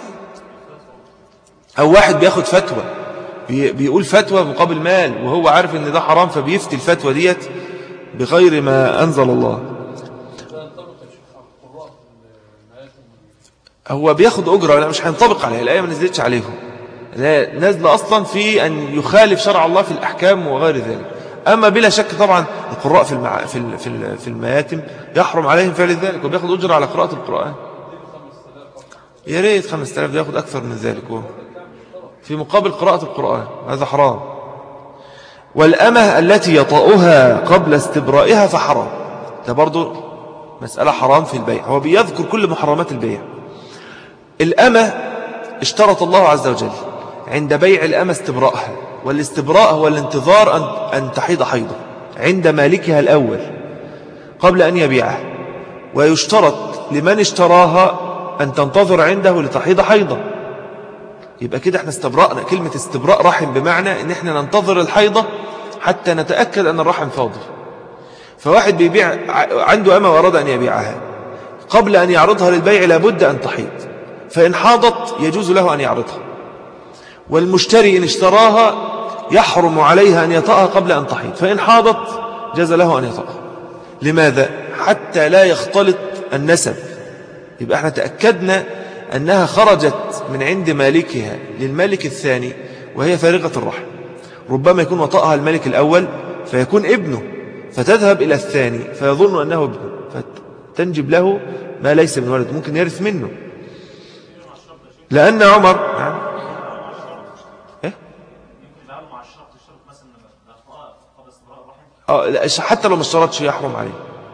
أو واحد بياخد فتوى، بيقول فتوى مقابل مال وهو عارف ان ده حرام، فبيفتي الفتوى ديت بغير ما أنزل الله. هو بياخد أجرة، لا مش هينطبق عليه، الآية ما نزلتش عليهم، نزل أصلا في أن يخالف شرع الله في الأحكام وغير ذلك. أما بلا شك طبعا القراء في المع... في ال... في, ال... في المياتم يحرم عليهم فعل ذلك، وبياخد أجرة على قراءة القرآن. يا ريت خمسة آلاف، بياخد أكثر من ذلك هو في مقابل قراءة القرآن، هذا حرام. والأمة التي يطأها قبل استبرائها فحرام، ده برضو مسألة حرام في البيع. هو بيذكر كل محرمات البيع. الأمة اشترط الله عز وجل عند بيع الأمة استبرائها، والاستبراء هو الانتظار أن, أن تحيض حيضة عند مالكها الأول قبل أن يبيعها، ويشترط لمن اشتراها أن تنتظر عنده لتحيض حيضة. يبقى كده احنا استبرأنا. كلمة استبراء رحم بمعنى ان احنا ننتظر الحيضة حتى نتأكد ان الرحم فاضي. فواحد بيبيع عنده أمة وأراد أن يبيعها، قبل أن يعرضها للبيع لابد أن تحيض، فإن حاضت يجوز له أن يعرضها. والمشتري إن اشتراها يحرم عليها أن يطأها قبل أن تحيض، فإن حاضت جاز له أن يطأها. لماذا؟ حتى لا يختلط النسب. يبقى احنا تأكدنا أنها خرجت من عند مالكها للمالك الثاني وهي فارغة الرحم. ربما يكون وطأها الملك الأول فيكون ابنه، فتذهب إلى الثاني فيظن أنه ابنه فتنجب له ما ليس من ولد، ممكن يرث منه. لأن عمر نعم إيه؟ آه لا حتى لو ما اشترطش يحرم عليه،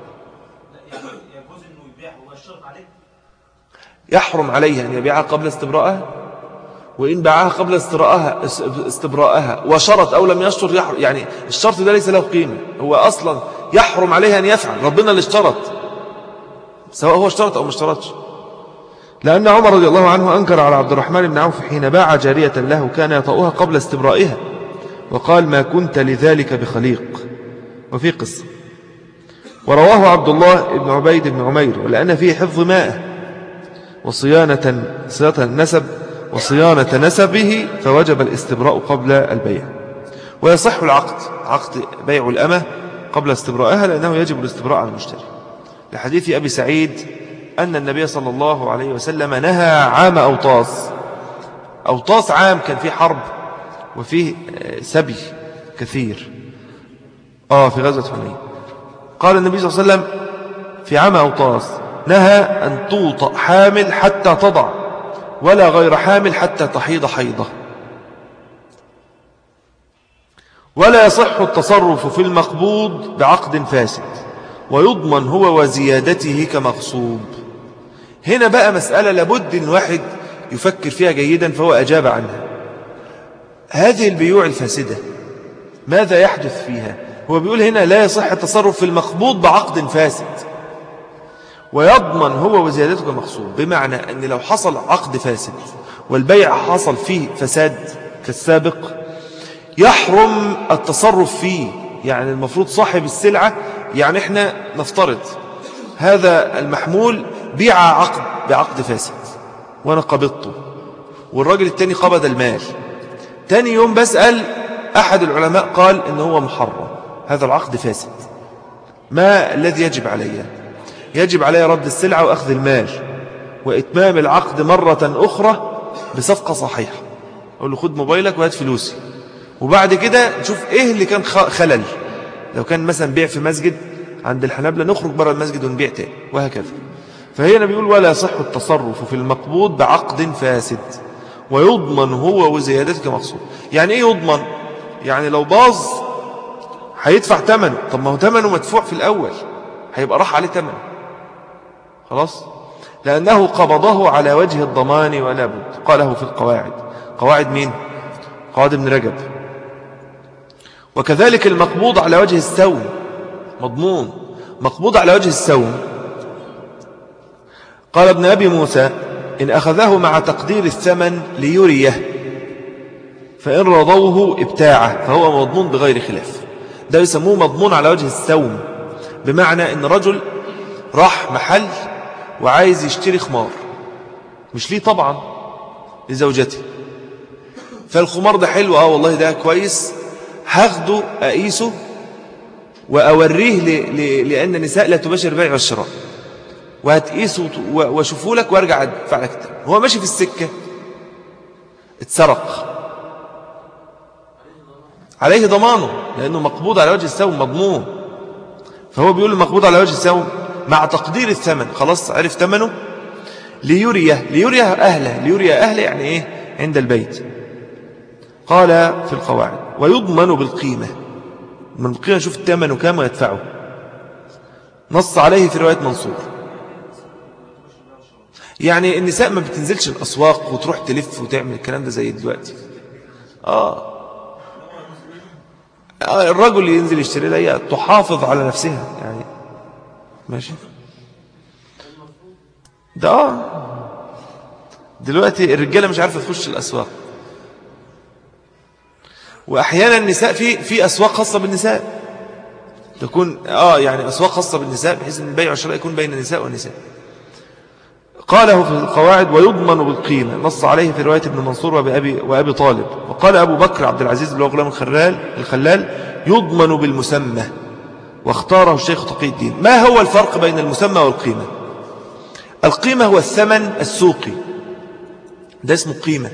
يحرم عليه أن يبيعها قبل استبراءها، وإن باعها قبل استبراءها استبراءها وشرط أو لم يشترط يحرم، يعني الشرط ده ليس له قيمة، هو أصلا يحرم عليه أن يفعل، ربنا اللي اشترط سواء هو اشترط أو ما اشترطش. لأن عمر رضي الله عنه أنكر على عبد الرحمن بن عوف حين باع جارية له كان يطأها قبل استبرائها وقال ما كنت لذلك بخليق. وفي قصة ورواه عبد الله بن عبيد بن عمير ولأن فيه حفظ ماءه وصيانة صيانة النسب وصيانة نسبه فوجب الاستبراء قبل البيع. ويصح العقد عقد بيع الأمة قبل استبرائها لأنه يجب الاستبراء على المشتري، لحديث أبي سعيد أن النبي صلى الله عليه وسلم نهى عام أوطاس. أوطاس عام كان فيه حرب وفيه سبي كثير آه في غزوة حنين. قال النبي صلى الله عليه وسلم في عام أوطاس نهى أن توطأ حامل حتى تضع ولا غير حامل حتى تحيض حيضة. ولا يصح التصرف في المقبوض بعقد فاسد ويضمن هو وزيادته كمغصوب. هنا بقى مسألة لابد أن واحد يفكر فيها جيدا، فهو أجاب عنها. هذه البيوع الفاسدة ماذا يحدث فيها؟ هو بيقول هنا لا يصح التصرف في المقبوض بعقد فاسد ويضمن هو وزيادته كمغصوب، بمعنى أن لو حصل عقد فاسد والبيع حصل فيه فساد كالسابق يحرم التصرف فيه. يعني المفروض صاحب السلعة، يعني احنا نفترض هذا المحمول بيع عقد بعقد فاسد وانا قبضته والراجل التاني قبض المال، تاني يوم بسأل أحد العلماء قال إن هو محرم، هذا العقد فاسد، ما الذي يجب علي؟ يجب علي رد السلعة وأخذ المال وإتمام العقد مرة أخرى بصفقة صحيحة. أقول له خد موبايلك وهات فلوسي، وبعد كده نشوف إيه اللي كان خلل. لو كان مثلا بيع في مسجد عند الحنابلة نخرج برا المسجد ونبيع تاني وهكذا. فهنا بيقول ولا يصح التصرف في المقبوض بعقد فاسد ويضمن هو وزيادته كمغصوب. يعني إيه يضمن؟ يعني لو باظ هيدفع ثمنه، طب ما هو ثمنه مدفوع في الأول، هيبقى راح عليه ثمنه خلاص، لأنه قبضه على وجه الضمان ولا بد. قاله في القواعد. قواعد مين؟ قواعد ابن رجب. وكذلك المقبوض على وجه السوم مضمون. مقبوض على وجه السوم قال ابن أبي موسى إن أخذه مع تقدير الثمن ليريه فإن رضوه ابتاعه فهو مضمون بغير خلاف. ده يسموه مضمون على وجه السوم، بمعنى إن رجل راح محل وعايز يشتري خمار، مش ليه طبعا، لزوجته، فالخمار ده حلو اه والله ده كويس، هاخده أقيسه وأوريه ل... ل... لأن النساء لا تباشر بيع والشراء، وهتقيسه واشوفه لك وارجع ادفع لك الثمن. هو ماشي في السكة اتسرق، عليه ضمانه لأنه مقبوض على وجه السوم مضمون. فهو بيقول المقبوض على وجه السوم مع تقدير الثمن، خلاص عرف ثمنه، ليريه ليريه أهله ليريه أهله يعني إيه عند البيت. قال في القواعد ويضمن بالقيمة، من القيمة شوف الثمن كام ويدفعه. نص عليه في رواية منصور. يعني النساء ما بتنزلش الأسواق وتروح تلف وتعمل الكلام ده زي دلوقتي. آه الرجل ينزل يشتري لها تحافظ على نفسها يعني ماشي. ده آه دلوقتي الرجالة مش عارفة تخش الأسواق، وأحيانا النساء في في أسواق خاصة بالنساء تكون آه يعني أسواق خاصة بالنساء بحيث أن البيع والشراء يكون بين النساء والنساء. قاله في القواعد ويضمن بالقيمة، نص عليه في رواية ابن منصور وأبي, وأبي طالب. وقال أبو بكر عبد العزيز اللي هو غلام الخلال, الخلال يضمن بالمسمى، واختاره الشيخ تقي الدين. ما هو الفرق بين المسمى والقيمة؟ القيمة هو الثمن السوقي، ده اسمه قيمة.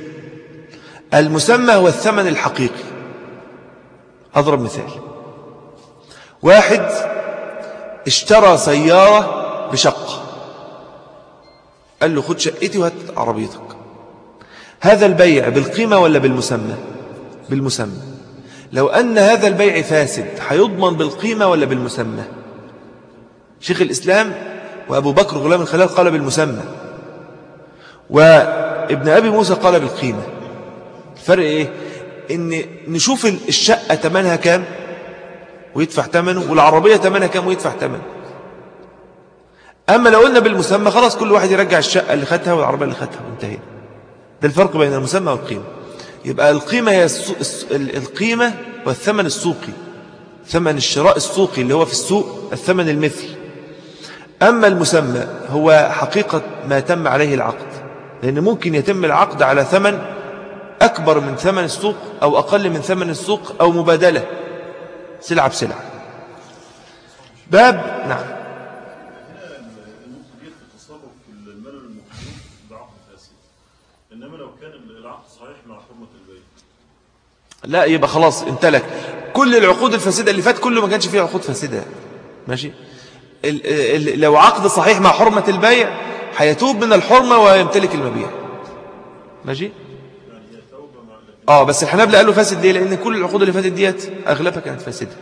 المسمى هو الثمن الحقيقي. أضرب مثال، واحد اشترى سيارة بشقة، قال له خد شقتي وهات عربيتك. هذا البيع بالقيمة ولا بالمسمى؟ بالمسمى. لو أن هذا البيع فاسد هيضمن بالقيمة ولا بالمسمى؟ شيخ الإسلام وأبو بكر غلام الخلال قال بالمسمى، وابن أبي موسى قال بالقيمة. الفرق إيه؟ إن نشوف الشقة تمنها كام ويدفع تمنه، والعربية تمنها كام ويدفع تمنه. أما لو قلنا بالمسمى خلاص كل واحد يرجع الشقة اللي خدها والعربية اللي خدها وانتهينا. ده الفرق بين المسمى والقيمة. يبقى القيمة هي القيمة والثمن السوقي، ثمن الشراء السوقي اللي هو في السوق الثمن المثل. أما المسمى هو حقيقة ما تم عليه العقد، لأن ممكن يتم العقد على ثمن أكبر من ثمن السوق أو أقل من ثمن السوق أو مبادلة سلعة بسلعة. باب نعم. إنما لو كان العقد صحيح مع حرمة البيع لا يبقى خلاص امتلك. كل العقود الفاسدة اللي فات كله ما كانش فيها عقود فاسدة، ماشي. ال ال لو عقد صحيح مع حرمة البيع هيتوب من الحرمة ويمتلك المبيع، ماشي. يعني هي توبة مع اه بس الحنابلة قالوا فاسد ليه؟ لأن كل العقود اللي فاتت ديت أغلبها كانت فاسدة.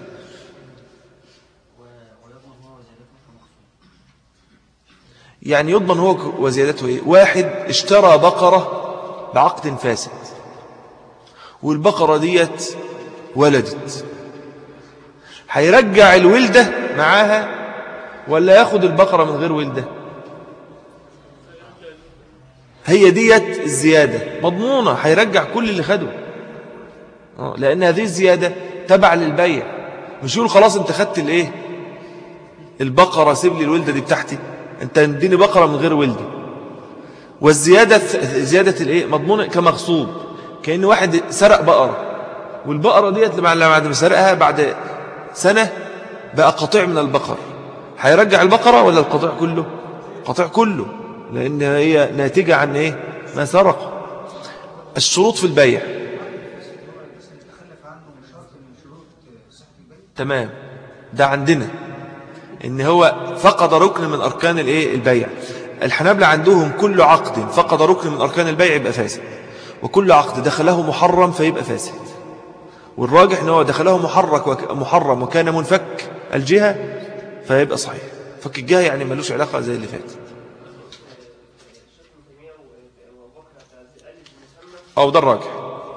يعني يضمن هو وزيادته ايه؟ واحد اشترى بقرة بعقد فاسد والبقرة ديت ولدت، هيرجع الولدة معاها ولا ياخد البقرة من غير ولدة؟ هي ديت الزيادة مضمونة، هيرجع كل اللي خده، لأن هذه الزيادة تبع للبيع. مش يقول خلاص انت خدت الايه البقرة سيب لي الولدة دي بتاعتي، انت اديني بقرة من غير ولدي. والزيادة زيادة الايه مضمونة كمغصوب، كأن واحد سرق بقرة والبقرة ديت بعد ما سرقها بعد سنة بقى قطيع من البقر، هيرجع البقرة ولا القطيع كله؟ قطيع كله، لأن هي ناتجة عن ايه ما سرق. الشروط في البيع تمام، ده عندنا ان هو فقد ركن من اركان الايه البيع. الحنابلة عندهم كل عقد فقد ركن من اركان البيع يبقى فاسد، وكل عقد دخله محرم فيبقى فاسد. والراجح ان هو دخله محرك محرم وكان منفك الجهة فيبقى صحيح. فك الجهة يعني ملوش علاقة زي اللي فات. او ده الراجح.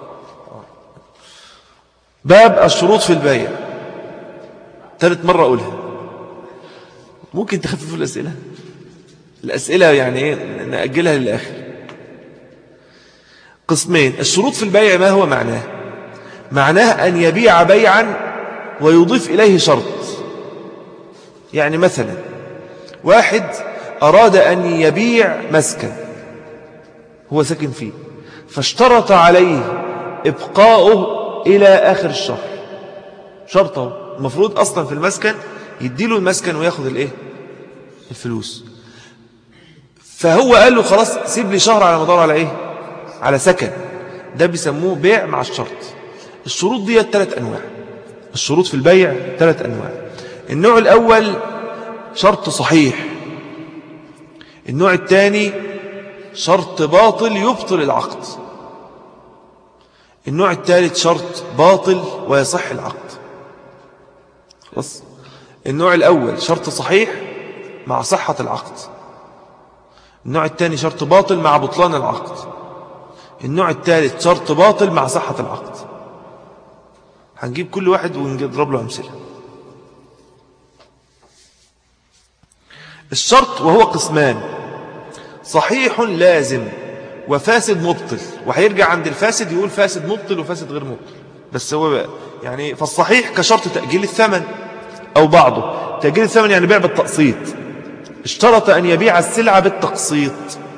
باب الشروط في البيع، ثالث مرة اقولها. ممكن تخففوا الأسئلة؟ الأسئلة يعني إيه نأجلها للآخر. قسمين. الشروط في البيع ما هو معناه؟ معناه أن يبيع بيعا ويضيف إليه شرط. يعني مثلا واحد أراد أن يبيع مسكن هو ساكن فيه، فاشترط عليه إبقاؤه إلى آخر الشهر. شرطه المفروض أصلا في المسكن يديله المسكن وياخد الايه الفلوس، فهو قال له خلاص سيب لي شهر على مدار على ايه على سكن. ده بيسموه بيع مع الشرط. الشروط دي ثلاث انواع. الشروط في البيع ثلاث انواع. النوع الاول شرط صحيح، النوع الثاني شرط باطل يبطل العقد، النوع الثالث شرط باطل ويصح العقد. خلاص. النوع الأول شرط صحيح مع صحة العقد، النوع الثاني شرط باطل مع بطلان العقد، النوع الثالث شرط باطل مع صحة العقد. هنجيب كل واحد ونضرب له أمثلة. الشرط وهو قسمان: صحيح لازم وفاسد مبطل. وهيرجع عند الفاسد يقول فاسد مبطل وفاسد غير مبطل، بس هو يعني فالصحيح كشرط تأجيل الثمن أو بعضه. تأجيل الثمن يعني بيع بالتقسيط، اشترط أن يبيع السلعة بالتقسيط،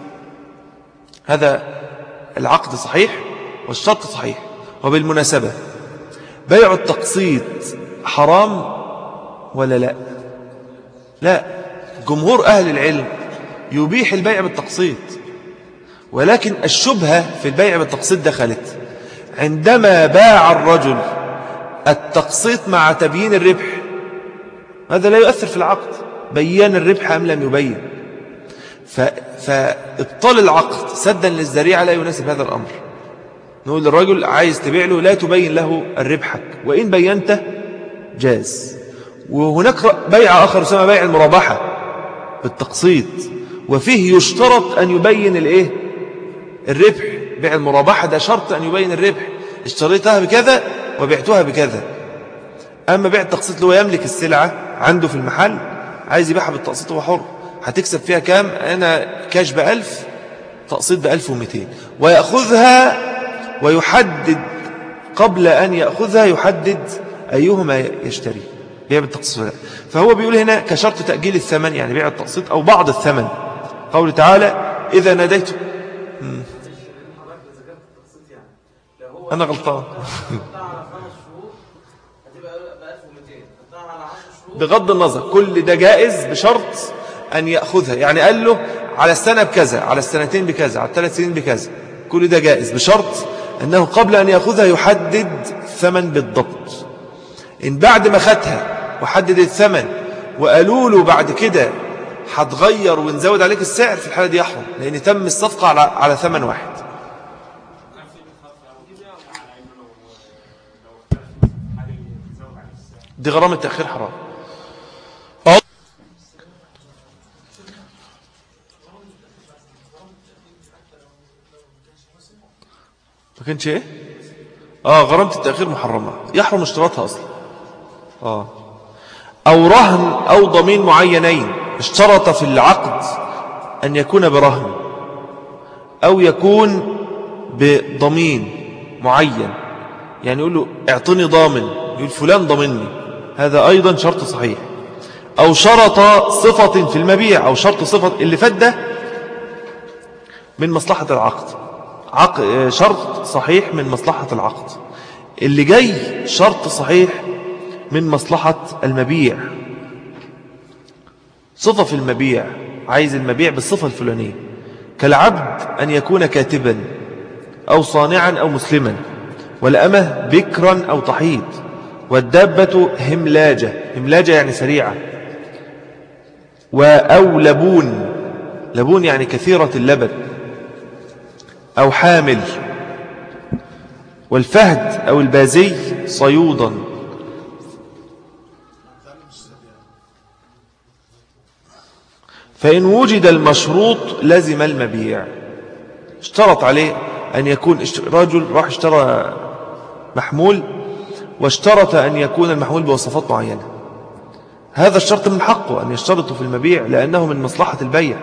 هذا العقد صحيح والشرط صحيح. وبالمناسبة بيع التقسيط حرام ولا لا؟ لا، جمهور أهل العلم يبيح البيع بالتقسيط، ولكن الشبهة في البيع بالتقسيط دخلت عندما باع الرجل التقسيط مع تبيين الربح. هذا لا يؤثر في العقد، بيان الربح أم لم يبين. فإبطال العقد سدا للذريعة لا يناسب هذا الأمر. نقول للرجل عايز تبيع له لا تبين له الربحك، وإن بينته جاز. وهناك بيع آخر يسمى بيع المرابحة بالتقسيط، وفيه يشترط أن يبين الإيه؟ الربح. بيع المرابحة ده شرط أن يبين الربح، اشتريتها بكذا وبعتها بكذا. أما بيع التقسيط اللي هو يملك السلعة عنده في المحل، عايز يبيعها بالتقسيط هو حر، هتكسب فيها كام؟ أنا كاش بألف، تقسيط بألف ومئتين، ويأخذها ويحدد قبل أن يأخذها يحدد أيهما يشتري، بيع بالتقسيط. فهو بيقول هنا كشرط تأجيل الثمن، يعني بيع التقسيط أو بعض الثمن. قوله تعالى إذا ناديت. أنا غلطان. بغض النظر كل ده جائز بشرط أن يأخذها، يعني قال له على السنة بكذا، على السنتين بكذا، على الثلاث سنين بكذا، كل ده جائز بشرط أنه قبل أن يأخذها يحدد ثمن بالضبط. إن بعد ما خدها وحدد الثمن وقالوا له بعد كده هتغير ونزود عليك السعر، في الحالة دي يحرم، لأن تم الصفقة على على ثمن واحد. دي غرامة تأخير حرام. ما كانش ايه؟ اه غرامة التأخير محرمة، يحرم اشتراطها اصلا. اه او رهن او ضمين معينين، اشترط في العقد ان يكون برهن او يكون بضمين معين، يعني يقول له اعطني ضامن، يقول فلان ضمني، هذا ايضا شرط صحيح. او شرط صفة في المبيع، او شرط صفة اللي فات ده من مصلحة العقد، عقد شرط صحيح من مصلحة العقد، اللي جاي شرط صحيح من مصلحة المبيع. صفة في المبيع، عايز المبيع بالصفة الفلانية، كالعبد أن يكون كاتبا أو صانعا أو مسلما، والأمة بكرا أو تحيض، والدابة هملاجة، هملاجة يعني سريعة، أو لبون، لبون يعني كثيرة اللبن، أو حامل، والفهد أو البازي صيودا. فإن وجد المشروط لزم المبيع. اشترط عليه أن يكون رجل راح اشترى محمول، واشترط أن يكون المحمول بوصفات معينة، هذا الشرط من حقه أن يشترط في المبيع لأنه من مصلحة البيع.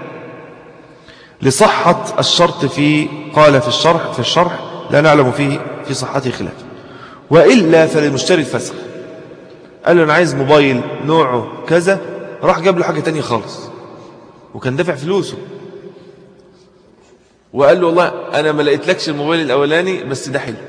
لصحة الشرط في قال في الشرح في الشرح لا نعلم فيه في صحته خلاف. وإلا فللمشتري الفسخ، قال له أنا عايز موبايل نوعه كذا، راح جاب له حاجة تانية خالص وكان دافع فلوسه، وقال له والله أنا ما لقيت لكش الموبايل الأولاني بس ده حلو.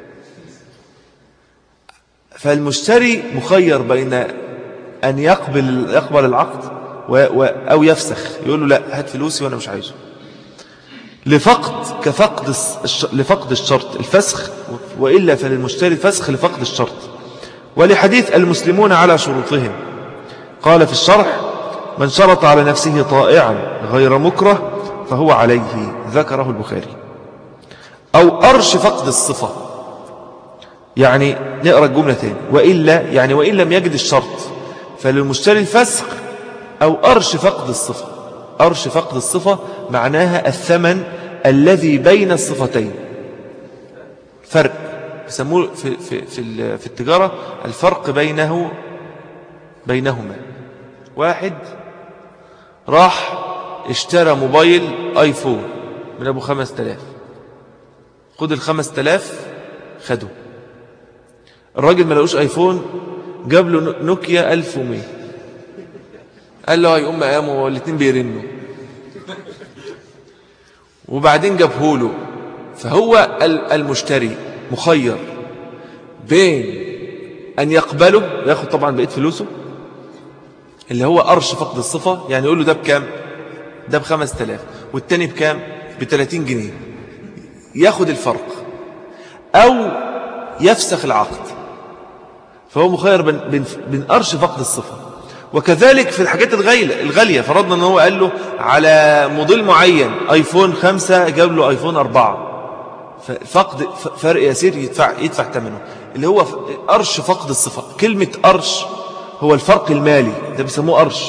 فالمشتري مخير بين أن يقبل يقبل العقد و و أو يفسخ، يقول له لا هات فلوسي وأنا مش عايزه، لفقد كفقد لفقد الشرط الفسخ، وإلا فللمشتري الفسخ لفقد الشرط. ولحديث المسلمون على شروطهم، قال في الشرح من شرط على نفسه طائعا غير مكره فهو عليه، ذكره البخاري. أو أرش فقد الصفة، يعني نقرأ الجملة تاني، وإلا يعني وإن لم يجد الشرط فللمشتري الفسخ أو أرش فقد الصفة. أرش فقد الصفة معناها الثمن الذي بين الصفتين، فرق يسموه في, في, في, في التجارة الفرق بينه بينهما. واحد راح اشترى موبايل ايفون من ابو خمس تلاف، خد الخمس تلاف خده. الراجل ما لقوش ايفون، جاب له نوكيا ألف ومية، قال له هيقوم قاموا والاتنين بيرنوا، وبعدين جابه له. فهو المشتري مخير بين أن يقبله ويأخذ طبعا بقية فلوسه اللي هو أرش فقد الصفة، يعني يقول له ده بكام؟ ده بخمس تلاف، والتاني بكام؟ بثلاثين جنيه، ياخد الفرق أو يفسخ العقد. فهو مخير بين, بين, بين أرش فقد الصفة. وكذلك في الحاجات الغالية، فرضنا أنه هو قال له على موديل معين ايفون خمسة جاب له ايفون أربعة، فقد فرق يسير يدفع, يدفع ثمنه، اللي هو قرش فقد الصفة. كلمة قرش هو الفرق المالي، ده بيسموه قرش.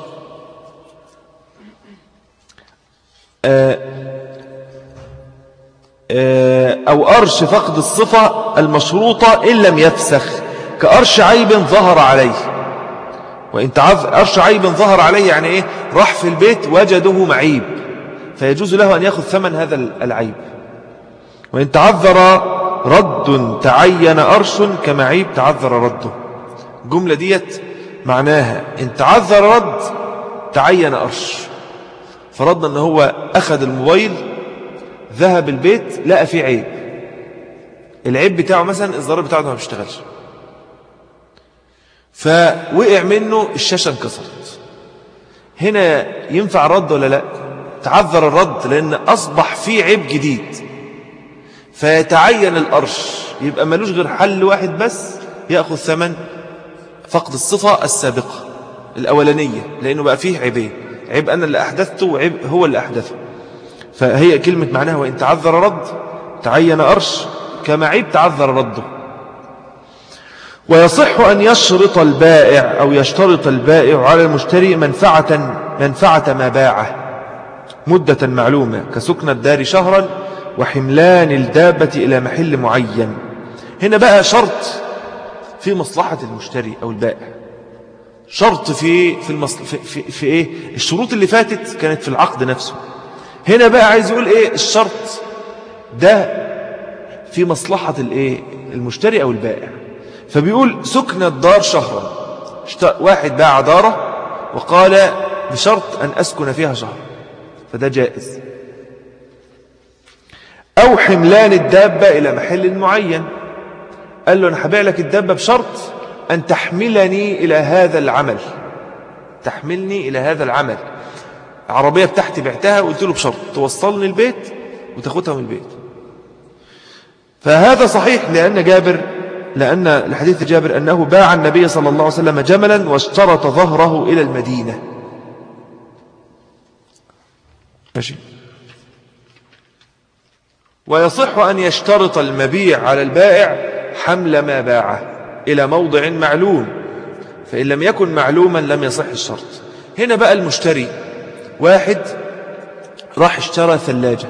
أو قرش فقد الصفة المشروطة إن لم يفسخ، كقرش عيب ظهر عليه. وإن تعذر قرش عيب ظهر عليه يعني إيه؟ راح في البيت وجده معيب، فيجوز له أن يأخذ ثمن هذا العيب. وإن تعذر رد تعين قرش كمعيب تعذر رده. الجملة ديت معناها إن تعذر رد تعين قرش. فرضنا أنه هو أخذ الموبايل، ذهب البيت لقى فيه عيب، العيب بتاعه مثلا الزرار بتاعه ما بيشتغلش، فوقع منه الشاشة انكسرت. هنا ينفع رد ولا لا؟ تعذر الرد لأن أصبح فيه عيب جديد، فيتعين القرش. يبقى ملوش غير حل واحد بس، يأخذ ثمن فقد الصفة السابقة الأولانية، لأنه بقى فيه عيبين، عيب أنا اللي أحدثته وعيب هو اللي أحدثه. فهي كلمة معناها وإن تعذر رد تعين قرش كما عيب تعذر رده. ويصح أن يشرط البائع أو يشترط البائع على المشتري منفعة, منفعة ما باعه مدة معلومة، كسكن الدار شهرا وحملان الدابة إلى محل معين. هنا بقى شرط في مصلحة المشتري أو البائع، شرط في في, المصل... في, في, في إيه؟ الشروط اللي فاتت كانت في العقد نفسه، هنا بقى عايز يقول إيه؟ الشرط ده في مصلحة الإيه؟ المشتري أو البائع. فبيقول سكن الدار شهرا، واحد باع داره وقال بشرط أن أسكن فيها شهر، فده جائز. أو حملان الدابة إلى محل معين، قال له أنا هبيع لك الدابة بشرط أن تحملني إلى هذا العمل، تحملني إلى هذا العمل. عربية بتاعتي بعتها وقلت له بشرط توصلني البيت وتاخدها من البيت. فهذا صحيح لأن جابر لأن الحديث جابر أنه باع النبي صلى الله عليه وسلم جملا واشترط ظهره إلى المدينة. ماشي. ويصح أن يشترط المبيع على البائع حمل ما باعه إلى موضع معلوم، فإن لم يكن معلوما لم يصح الشرط. هنا بقى المشتري واحد راح اشترى ثلاجة،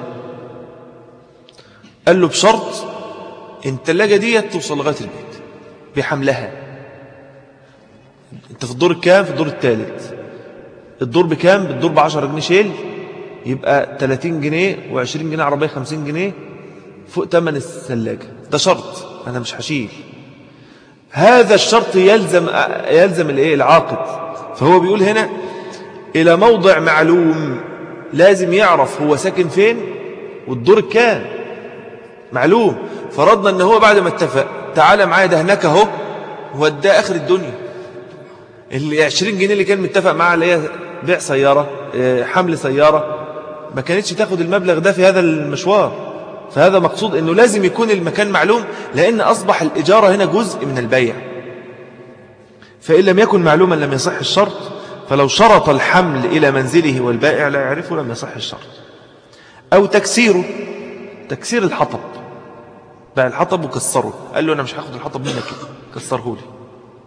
قال له بشرط ان الثلاجة دي توصل لغاية البيت بحملها. انت في الدور الكام؟ في الدور الثالث. الدور بكام؟ بالدور بعشرة جنيه شيل، يبقى ثلاثين جنيه وعشرين جنيه عربية، خمسين جنيه فوق ثمن الثلاجة. ده شرط، انا مش هشيل. هذا الشرط يلزم يلزم الايه؟ العاقد. فهو بيقول هنا الى موضع معلوم، لازم يعرف هو ساكن فين والدور الكام معلوم. فرضنا ان هو بعد ما اتفق تعالى معايا ده هناك اهو، هو ده اخر الدنيا. اللي عشرين جنيه اللي كان متفق معاه اللي هي بيع سيارة، حمل سيارة، ما كانتش تاخد المبلغ ده في هذا المشوار. فهذا مقصود انه لازم يكون المكان معلوم، لان اصبح الاجارة هنا جزء من البيع. فإن لم يكن معلوما لم يصح الشرط، فلو شرط الحمل إلى منزله والبائع لا يعرفه لم يصح الشرط. أو تكسيره، تكسير الحطب، باع الحطب وكسره، قال له أنا مش هاخد الحطب منك، كسره لي.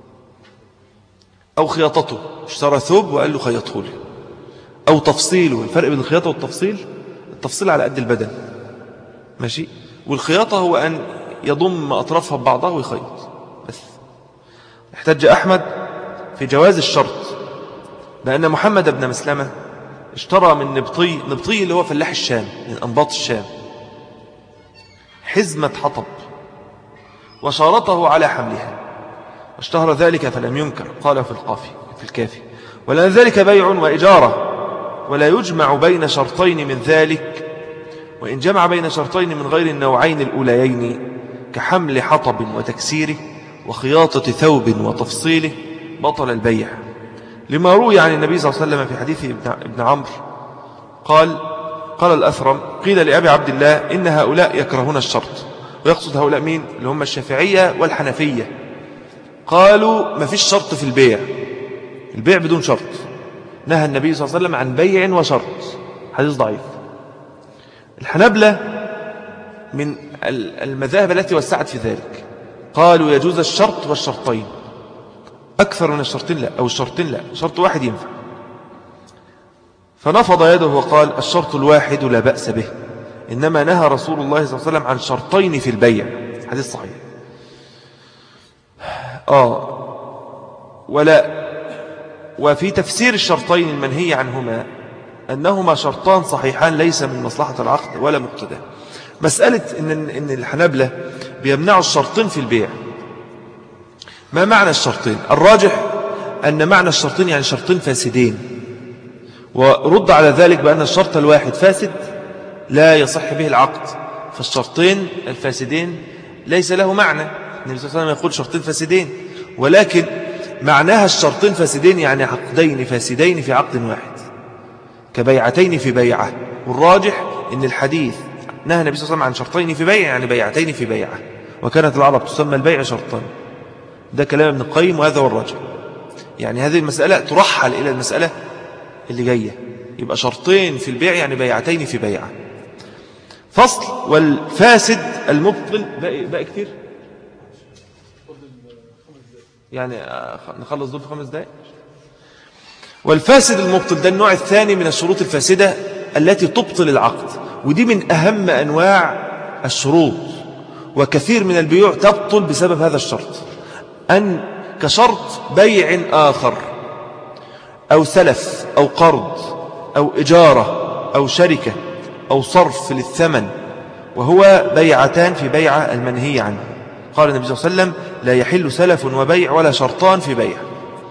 أو خياطته، اشترى ثوب وقال له خيطه لي. أو تفصيله، الفرق بين الخياطة والتفصيل، التفصيل على قد البدن ماشي، والخياطة هو أن يضم أطرافها ببعضها ويخيط بس. احتج أحمد في جواز الشرط بأن محمد بن مسلمة اشترى من نبطي، نبطي اللي هو فلاح الشام من أنباط الشام، حزمة حطب وشارطه على حملها، واشتهر ذلك فلم ينكر، قال في القافي في الكافي. ولأن ذلك بيع وإجارة، ولا يجمع بين شرطين من ذلك، وإن جمع بين شرطين من غير النوعين الأوليين كحمل حطب وتكسيره وخياطة ثوب وتفصيله بطل البيع، لما روي عن النبي صلى الله عليه وسلم في حديث ابن عمرو قال قال الأثرم قيل لأبي عبد الله إن هؤلاء يكرهون الشرط، ويقصد هؤلاء مين؟ اللي هم الشافعية والحنفية. قالوا ما فيش شرط في البيع، البيع بدون شرط. نهى النبي صلى الله عليه وسلم عن بيع وشرط، حديث ضعيف. الحنابلة من المذاهب التي وسعت في ذلك، قالوا يجوز الشرط والشرطين، أكثر من الشرطين لا، أو الشرطين لا، شرط واحد ينفع. فنفض يده وقال الشرط الواحد لا بأس به، إنما نهى رسول الله صلى الله عليه وسلم عن شرطين في البيع، حديث صحيح. آه ولا وفي تفسير الشرطين المنهي عنهما أنهما شرطان صحيحان ليس من مصلحة العقد ولا مقتضاه. مسألة إن, إن الحنابلة بيمنعوا الشرطين في البيع، ما معنى الشرطين؟ الراجح أن معنى الشرطين يعني شرطين فاسدين، ورد على ذلك بأن الشرط الواحد فاسد لا يصح به العقد، فالشرطين الفاسدين ليس له معنى. النبي صلى الله عليه وسلم يقول شرطين فاسدين، ولكن معناها الشرطين فاسدين يعني عقدين فاسدين في عقد واحد، كبيعتين في بيعة. والراجح أن الحديث نهى النبي صلى الله عليه وسلم عن شرطين في بيع يعني بيعتين في بيعة، وكانت العرب تسمى البيع شرطان. ده كلام ابن القيم وهذا هو الراجح. يعني هذه المسألة ترحل إلى المسألة اللي جاية، يبقى شرطين في البيع يعني بيعتين في بيعة. فصل. والفاسد المبطل باقي, باقي كتير يعني نخلص دول في خمس دقائق. والفاسد المبطل ده النوع الثاني من الشروط الفاسدة التي تبطل العقد، ودي من أهم أنواع الشروط، وكثير من البيوع تبطل بسبب هذا الشرط. أن كشرط بيع آخر أو سلف أو قرض أو إجارة أو شركة أو صرف للثمن، وهو بيعتان في بيعة المنهي عنه. قال النبي صلى الله عليه وسلم لا يحل سلف وبيع ولا شرطان في بيع.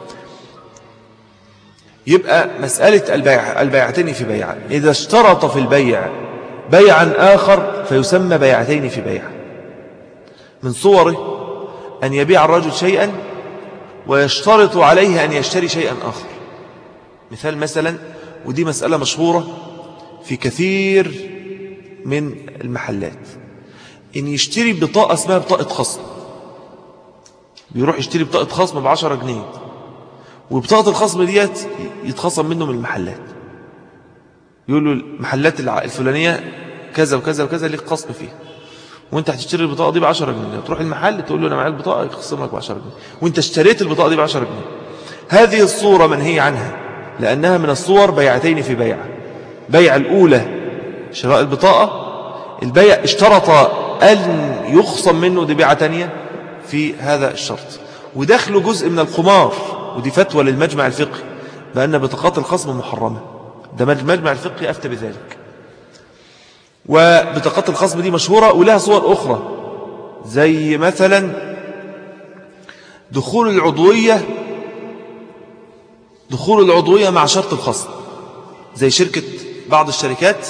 يبقى مسألة البيع البيعتين في بيع، إذا اشترط في البيع بيعا آخر فيسمى بيعتين في بيع. من صوره أن يبيع الرجل شيئا ويشترط عليه أن يشتري شيئا آخر. مثال مثلا، ودي مسألة مشهورة في كثير من المحلات، إن يشتري بطاقة اسمها بطاقة خصم، بيروح يشتري بطاقة خصم بعشرة جنيه، وبطاقة الخصم ديت يتخصم منه من المحلات، يقول له المحلات الفلانية كذا وكذا وكذا ليك خصم فيها، وانت هتشتري البطاقة دي بعشرة جنيه، تروح المحل تقول له انا معايا البطاقة يخصم لك بعشرة جنيه، وانت اشتريت البطاقة دي بعشرة جنيه. هذه الصورة منهي عنها، لأنها من الصور بيعتين في بيع. بيع الأولى شراء البطاقة، البيع اشترط أن يخصم منه دي بيعة تانية في هذا الشرط، ودخل جزء من القمار، ودي فتوى للمجمع الفقهي بأن بطاقات الخصم محرمة، ده المجمع الفقهي أفتى بذلك. وبطاقات الخصم دي مشهورة ولها صور أخرى، زي مثلا دخول العضوية دخول العضوية مع شرط الخصم، زي شركة بعض الشركات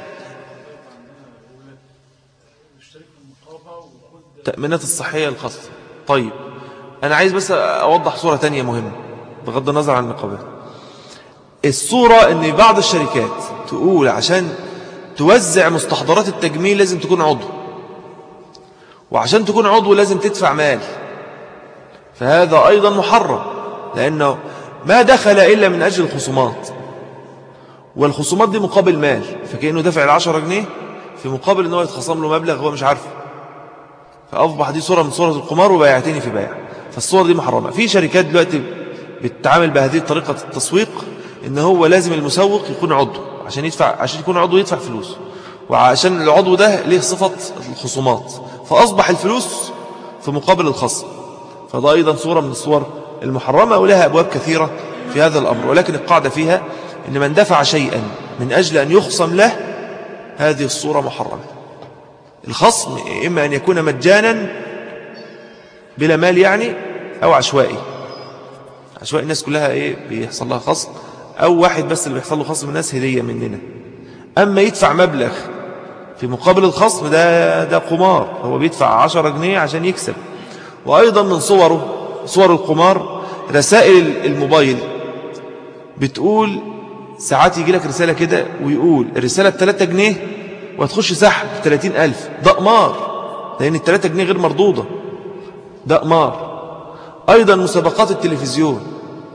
تأمينات الصحية الخاصة. طيب أنا عايز بس أوضح صورة تانية مهمة بغض النظر عن النقابات. الصورة أن بعض الشركات تقول عشان توزع مستحضرات التجميل لازم تكون عضو، وعشان تكون عضو لازم تدفع مال، فهذا أيضا محرم، لأنه ما دخل إلا من أجل الخصومات، والخصومات دي مقابل مال، فكأنه دفع العشرة جنيه في مقابل أنه يتخصم له مبلغ هو مش عارفه، فأصبح دي صورة من صورة القمار وبيعتين في بيع. فالصور دي محرمة. في شركات دلوقتي بتتعامل بهذه الطريقة التسويق، إن هو لازم المسوق يكون عضو عشان يدفع، عشان يكون عضو يدفع فلوس، وعشان العضو ده ليه صفة الخصومات، فأصبح الفلوس في مقابل الخصم، فده أيضا صورة من الصور المحرمة، ولها أبواب كثيرة في هذا الأمر. ولكن القاعدة فيها إن من دفع شيئا من أجل أن يخصم له هذه الصورة محرمة. الخصم إما أن يكون مجانا بلا مال يعني، أو عشوائي عشوائي الناس كلها إيه بيحصل لها خصم، أو واحد بس اللي بيحصل له خصم الناس هدية مننا. أما يدفع مبلغ في مقابل الخصم ده ده قمار، هو بيدفع عشرة جنيه عشان يكسب. وأيضا من صوره صور القمار رسائل الموبايل، بتقول ساعات يجي لك رسالة كده ويقول الرسالة بثلاثة جنيه وهتخش سحب ثلاثين ألف، ده قمار، لأن الثلاثة جنيه غير مردودة، ده قمار. أيضا مسابقات التلفزيون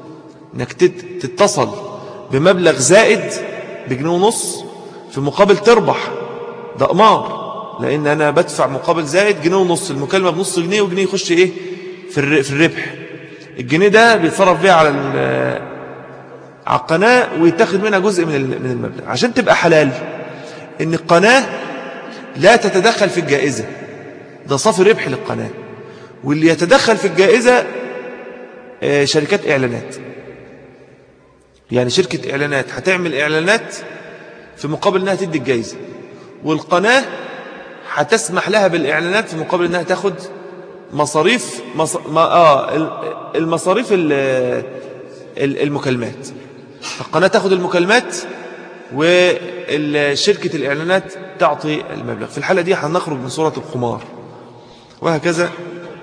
انك تت- تتصل بمبلغ زائد بجنيه ونص في مقابل تربح، ده قمار، لان انا بدفع مقابل زائد جنيه ونص، المكالمة بنص جنيه وجنيه يخش ايه في الر- في الربح. الجنيه ده بيتصرف بيه على ال- على القناة ويتاخد منها جزء من ال- من المبلغ. عشان تبقى حلال ان القناة لا تتدخل في الجائزة، ده صافي ربح للقناة، واللي يتدخل في الجائزة آه، شركات إعلانات. يعني شركة إعلانات هتعمل إعلانات في مقابل أنها تدي الجائزة، والقناة هتسمح لها بالإعلانات في مقابل أنها تاخد مصاريف مص... ما... آه المصاريف ال... ال- المكالمات. القناة تاخد المكالمات وشركة الإعلانات تعطي المبلغ. في الحالة دي هنخرج من صورة القمار، وهكذا.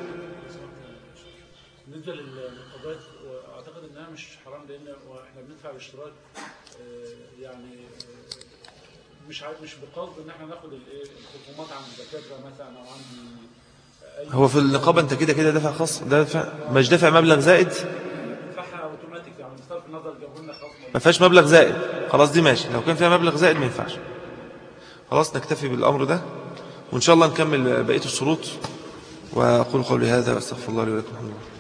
بالنسبه للمقابلات اعتقد انها مش حرام، لان احنا بندفع الاشتراك آه، يعني آه، مش عا- مش بقصد ان احنا ناخد الايه الخصومات عن الدكاتره مثلا او عن أي- هو في النقابة أنت كده كده دافع خاص، دافع مش دافع مبلغ زائد، بندفعها اوتوماتيك، يعني بصرف النظر جابوا لنا خصم. ما فيهاش مبلغ زائد، خلاص دي ماشي. لو كان فيها مبلغ زائد ما ينفعش. خلاص نكتفي بالأمر ده، وإن شاء الله نكمل بقية الشروط. وأقول قولي هذا وأستغفر الله لي ولكم. الحمد لله.